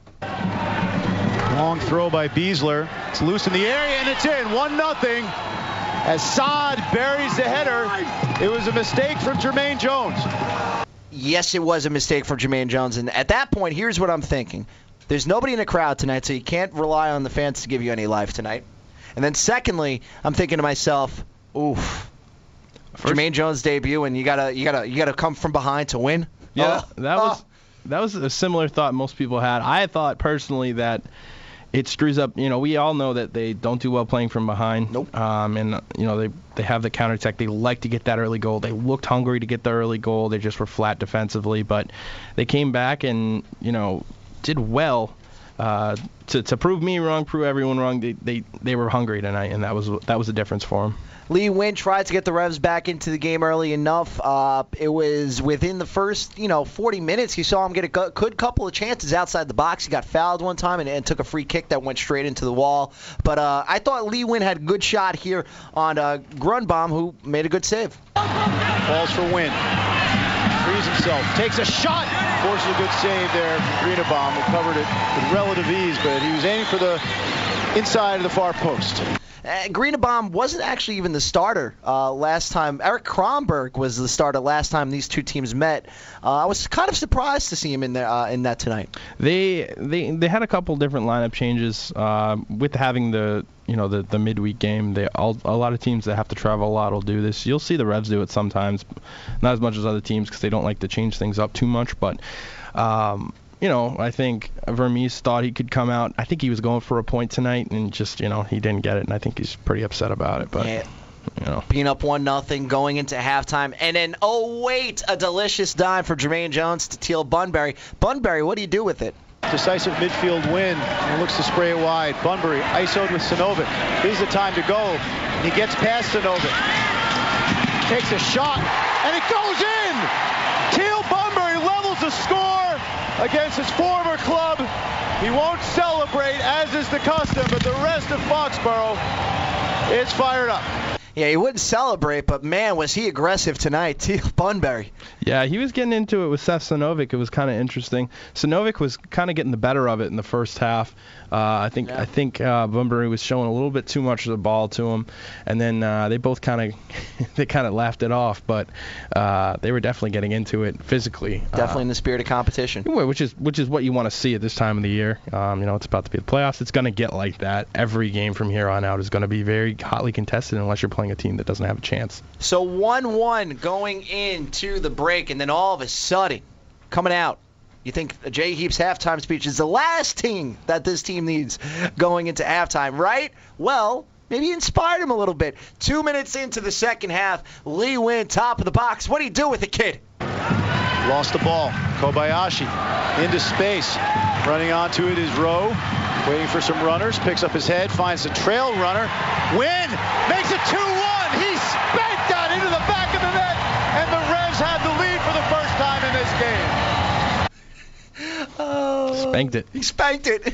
Speaker 5: Long throw by Beasler. It's loose in the area, and it's in. one nothing. As Saad buries the header, it was a mistake from Jermaine Jones.
Speaker 1: Yes, it was a mistake from Jermaine Jones. And at that point, here's what I'm thinking. There's nobody in the crowd tonight, so you can't rely on the fans to give you any life tonight. And then secondly, I'm thinking to myself, oof. First, Jermaine Jones' debut, and you gotta you gotta you gotta come from behind to win.
Speaker 21: Yeah,
Speaker 1: oh,
Speaker 21: that was that was a similar thought most people had. I thought personally that it screws up. You know, we all know that they don't do well playing from behind.
Speaker 1: Nope.
Speaker 21: Um, and you know they they have the counterattack. They like to get that early goal. They looked hungry to get the early goal. They just were flat defensively, but they came back and you know did well. Uh, to to prove me wrong, prove everyone wrong. They they they were hungry tonight, and that was that was the difference for them.
Speaker 1: Lee Nguyen tried to get the Revs back into the game early enough. Uh, it was within the first, you know, forty minutes. You saw him get a good couple of chances outside the box. He got fouled one time and, and took a free kick that went straight into the wall. But uh, I thought Lee Nguyen had a good shot here on uh, Grunbaum, who made a good save.
Speaker 5: Falls for Nguyen. Frees himself. Takes a shot. Forces a good save there from Greenbaum, who covered it with relative ease, but he was aiming for the inside of the far post.
Speaker 1: Uh, Greenbaum wasn't actually even the starter uh, last time. Eric Kronberg was the starter last time these two teams met. Uh, I was kind of surprised to see him in there uh, in that tonight.
Speaker 21: They they they had a couple different lineup changes uh, with having the you know the, the midweek game. They all, a lot of teams that have to travel a lot will do this. You'll see the Revs do it sometimes, not as much as other teams because they don't like to change things up too much, but. Um, You know, I think Vermes thought he could come out. I think he was going for a point tonight, and just, you know, he didn't get it, and I think he's pretty upset about it. But,
Speaker 1: yeah.
Speaker 21: you know.
Speaker 1: Being up one nothing going into halftime. And then, oh, wait, a delicious dime for Jermaine Jones to Teal Bunbury. Bunbury, what do you do with it?
Speaker 5: Decisive midfield win, and looks to spray it wide. Bunbury isoed with Sinovic. Here's the time to go. He gets past Sinovic. Takes a shot, and it goes in! Teal Bunbury levels the score against his former club. He won't celebrate, as is the custom, but the rest of Foxborough is fired up.
Speaker 1: Yeah, he wouldn't celebrate, but man, was he aggressive tonight, Teal Bunbury.
Speaker 21: Yeah, he was getting into it with Seth Sinovic. It was kind of interesting. Sinovic was kind of getting the better of it in the first half. Uh, I think yeah. I think uh, Bunbury was showing a little bit too much of the ball to him, and then uh, they both kind of they kind of laughed it off. But uh, they were definitely getting into it physically.
Speaker 1: Definitely
Speaker 21: uh,
Speaker 1: in the spirit of competition.
Speaker 21: Which is which is what you want to see at this time of the year. Um, you know, it's about to be the playoffs. It's going to get like that. Every game from here on out is going to be very hotly contested unless you're playing a team that doesn't have a chance.
Speaker 1: So one one going into the break, and then all of a sudden, coming out, you think Jay Heap's halftime speech is the last thing that this team needs going into halftime, right? Well, maybe inspired him a little bit. Two minutes into the second half, Lee Nguyen, top of the box. What do you do with the kid?
Speaker 5: Lost the ball. Kobayashi into space. Running onto it is Rowe. Waiting for some runners. Picks up his head. Finds the trail runner. Nguyen makes it two one. He spanked that into the back of the net. And the Revs have the lead for the first time in this game.
Speaker 1: Oh,
Speaker 21: spanked it.
Speaker 1: He spanked it.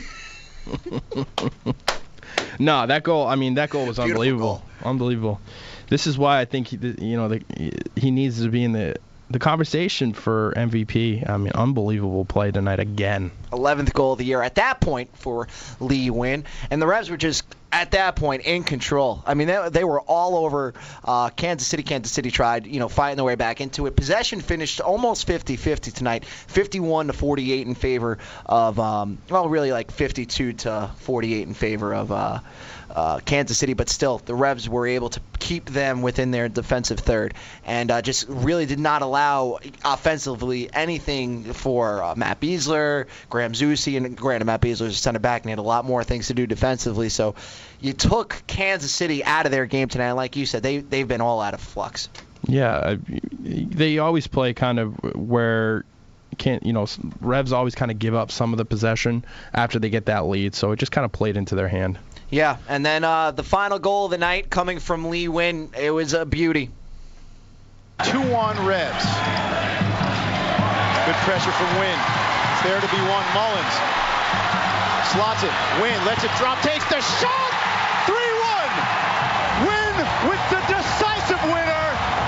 Speaker 21: No, that goal. I mean, that goal was
Speaker 1: Beautiful
Speaker 21: unbelievable.
Speaker 1: Goal.
Speaker 21: Unbelievable. This is why I think he, you know, the, he needs to be in the the conversation for M V P. I mean, unbelievable play tonight again.
Speaker 1: eleventh goal of the year at that point for Lee Nguyen, and the Revs were just at that point in control. I mean, they, they were all over uh, Kansas City. Kansas City tried, you know, fighting their way back into it. Possession finished almost fifty-fifty tonight, fifty-one to forty-eight in favor of, um, well, really like fifty-two to forty-eight in favor of uh, uh, Kansas City. But still, the Revs were able to keep them within their defensive third, and uh, just really did not allow offensively anything for uh, Matt Beasler, Graham Zusi, and granted Matt Beasler's a center back and he had a lot more things to do defensively. So you took Kansas City out of their game tonight. And like you said, they they've been all out of flux.
Speaker 21: Yeah, they always play kind of where can't you know Revs always kind of give up some of the possession after they get that lead, so it just kind of played into their hand.
Speaker 1: Yeah, and then uh, the final goal of the night coming from Lee Win. It was a beauty.
Speaker 5: two one Revs. Good pressure from Win. It's there to be won. Mullins slots it. Win lets it drop. Takes the shot. three one. Win with the decisive winner.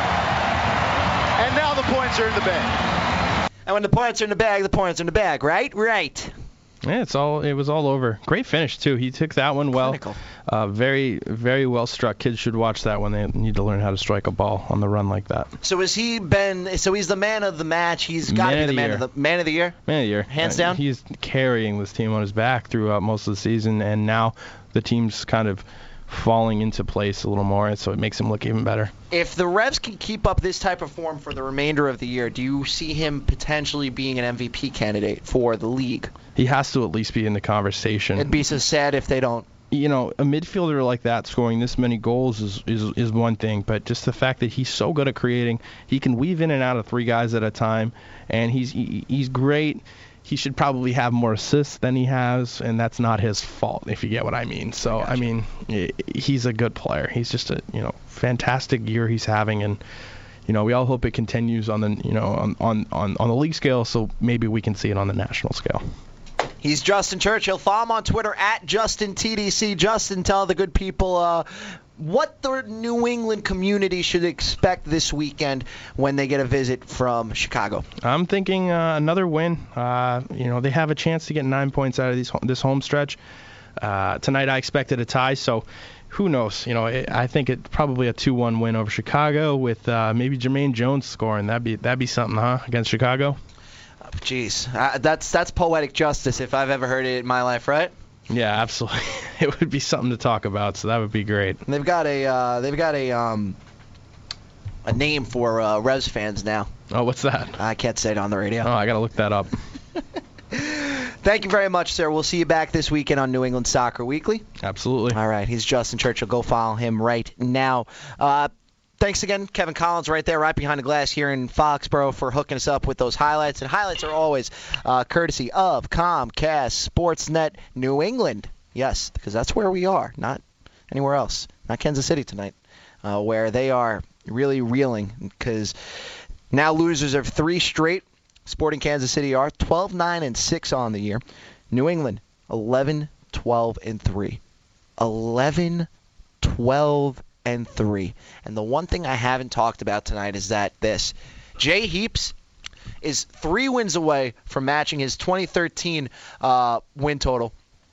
Speaker 5: And now the points are in the bag.
Speaker 1: And when the points are in the bag, the points are in the bag, right? Right.
Speaker 21: Yeah, it's all it was all over. Great finish too. He took that one well. Uh, very very well struck. Kids should watch that when they need to learn how to strike a ball on the run like that.
Speaker 1: So has he been? So he's the man of the match. He's got to be the, the man
Speaker 21: year.
Speaker 1: of the man of the year.
Speaker 21: Man of the year,
Speaker 1: hands
Speaker 21: uh,
Speaker 1: down.
Speaker 21: He's carrying this team on his back throughout most of the season, and now the team's kind of falling into place a little more, so it makes him look even better.
Speaker 1: If the Revs can keep up this type of form for the remainder of the year, do you see him potentially being an M V P candidate for the league?
Speaker 21: He has to at least be in the conversation.
Speaker 1: It'd be so sad if they don't.
Speaker 21: You know, a midfielder like that scoring this many goals is, is is one thing, but just the fact that he's so good at creating, he can weave in and out of three guys at a time, and he's he, he's great. He should probably have more assists than he has, and that's not his fault, if you get what I mean. So, I, I mean, he's a good player. He's just a, you know, fantastic year he's having, and, you know, we all hope it continues on the, you know, on, on, on, on the league scale, so maybe we can see it on the national scale.
Speaker 1: He's Justin Churchill. Follow him on Twitter at Justin T D C. Justin, tell the good people uh, what the New England community should expect this weekend when they get a visit from Chicago.
Speaker 21: I'm thinking uh, another win. Uh, you know, they have a chance to get nine points out of these, this home stretch. Uh, tonight I expected a tie, so who knows? You know, it, I think it's probably a two one win over Chicago with uh, maybe Jermaine Jones scoring. That'd be that'd be something, huh? Against Chicago.
Speaker 1: Jeez, uh, that's that's poetic justice if I've ever heard it in my life, right?
Speaker 21: Yeah, absolutely. It would be something to talk about, so that would be great.
Speaker 1: And they've got a uh, they've got a um a name for uh, Revs fans now.
Speaker 21: Oh, what's that?
Speaker 1: I can't say it on the radio.
Speaker 21: Oh, I gotta look that up.
Speaker 1: Thank you very much, sir. We'll see you back this weekend on New England Soccer Weekly.
Speaker 21: Absolutely.
Speaker 1: All right, he's Justin Churchill. Go follow him right now. Uh, Thanks again, Kevin Collins, right there, right behind the glass here in Foxborough, for hooking us up with those highlights. And highlights are always uh, courtesy of Comcast Sportsnet New England. Yes, because that's where we are, not anywhere else. Not Kansas City tonight, uh, where they are really reeling because now losers of three straight. Sporting Kansas City are twelve nine and six on the year. New England, eleven twelve and three. eleven twelve and three. And the one thing I haven't talked about tonight is that this Jay Heaps is three wins away from matching his twenty thirteen uh, win total.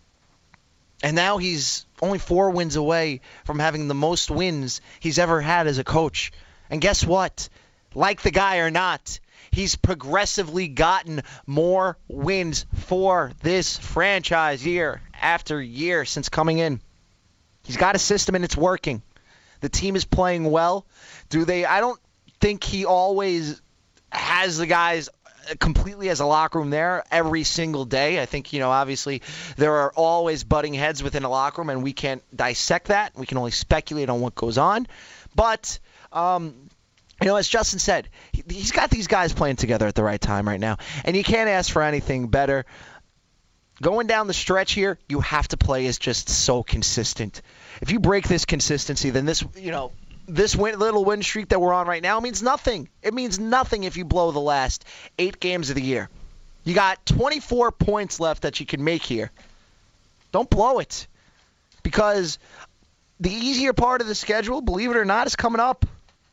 Speaker 1: And now he's only four wins away from having the most wins he's ever had as a coach. And guess what? Like the guy or not, he's progressively gotten more wins for this franchise year after year since coming in. He's got a system and it's working. The team is playing well. Do they? I don't think he always has the guys completely as a locker room there every single day. I think, you know, obviously there are always butting heads within a locker room, and we can't dissect that. We can only speculate on what goes on. But, um, you know, as Justin said, he, he's got these guys playing together at the right time right now, and you can't ask for anything better. Going down the stretch here, you have to play as just so consistent. If you break this consistency, then this, you know, this win, little win streak that we're on right now means nothing. It means nothing if you blow the last eight games of the year. You got twenty-four points left that you can make here. Don't blow it. Because the easier part of the schedule, believe it or not, is coming up.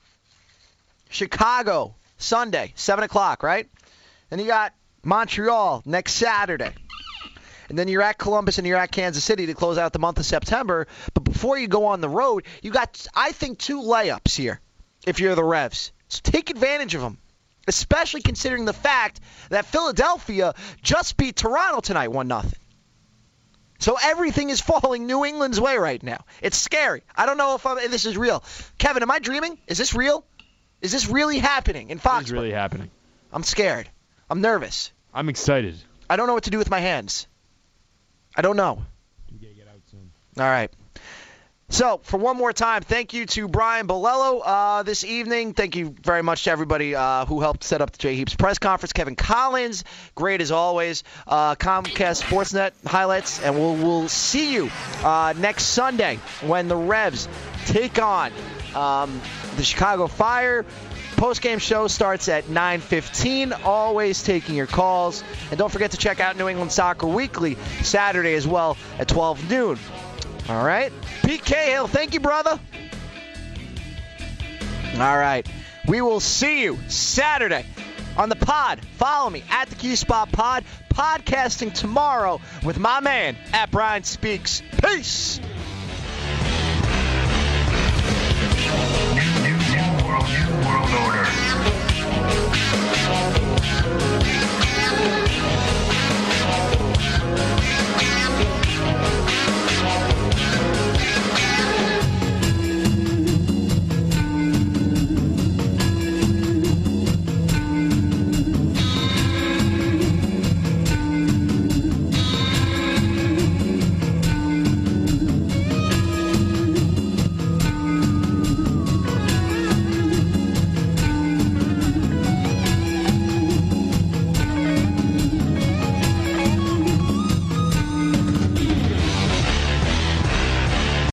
Speaker 1: Chicago, Sunday, seven o'clock, right? Then you got Montreal next Saturday. And then you're at Columbus and you're at Kansas City to close out the month of September. But before you go on the road, you got, I think, two layups here if you're the Revs. So take advantage of them, especially considering the fact that Philadelphia just beat Toronto tonight one nothing. So everything is falling New England's way right now. It's scary. I don't know if, I'm, if this is real. Kevin, am I dreaming? Is this real? Is this really happening in Foxborough?
Speaker 4: It's really happening.
Speaker 1: I'm scared. I'm nervous.
Speaker 4: I'm excited.
Speaker 1: I don't know what to do with my hands. I don't know.
Speaker 4: You gotta get out soon.
Speaker 1: All right. So, for one more time, thank you to Brian Bolello uh, this evening. Thank you very much to everybody uh, who helped set up the Jay Heaps press conference. Kevin Collins, great as always. Uh, Comcast Sportsnet highlights, and we'll, we'll see you uh, next Sunday when the Revs take on um, the Chicago Fire. Post-game show starts at nine fifteen, always taking your calls. And don't forget to check out New England Soccer Weekly Saturday as well at twelve noon. All right. Pete Cahill, thank you, brother. All right. We will see you Saturday on the pod. Follow me at the Key Spot Pod. Podcasting tomorrow with my man at Brian Speaks. Peace.
Speaker 4: New, new, new world, new world order.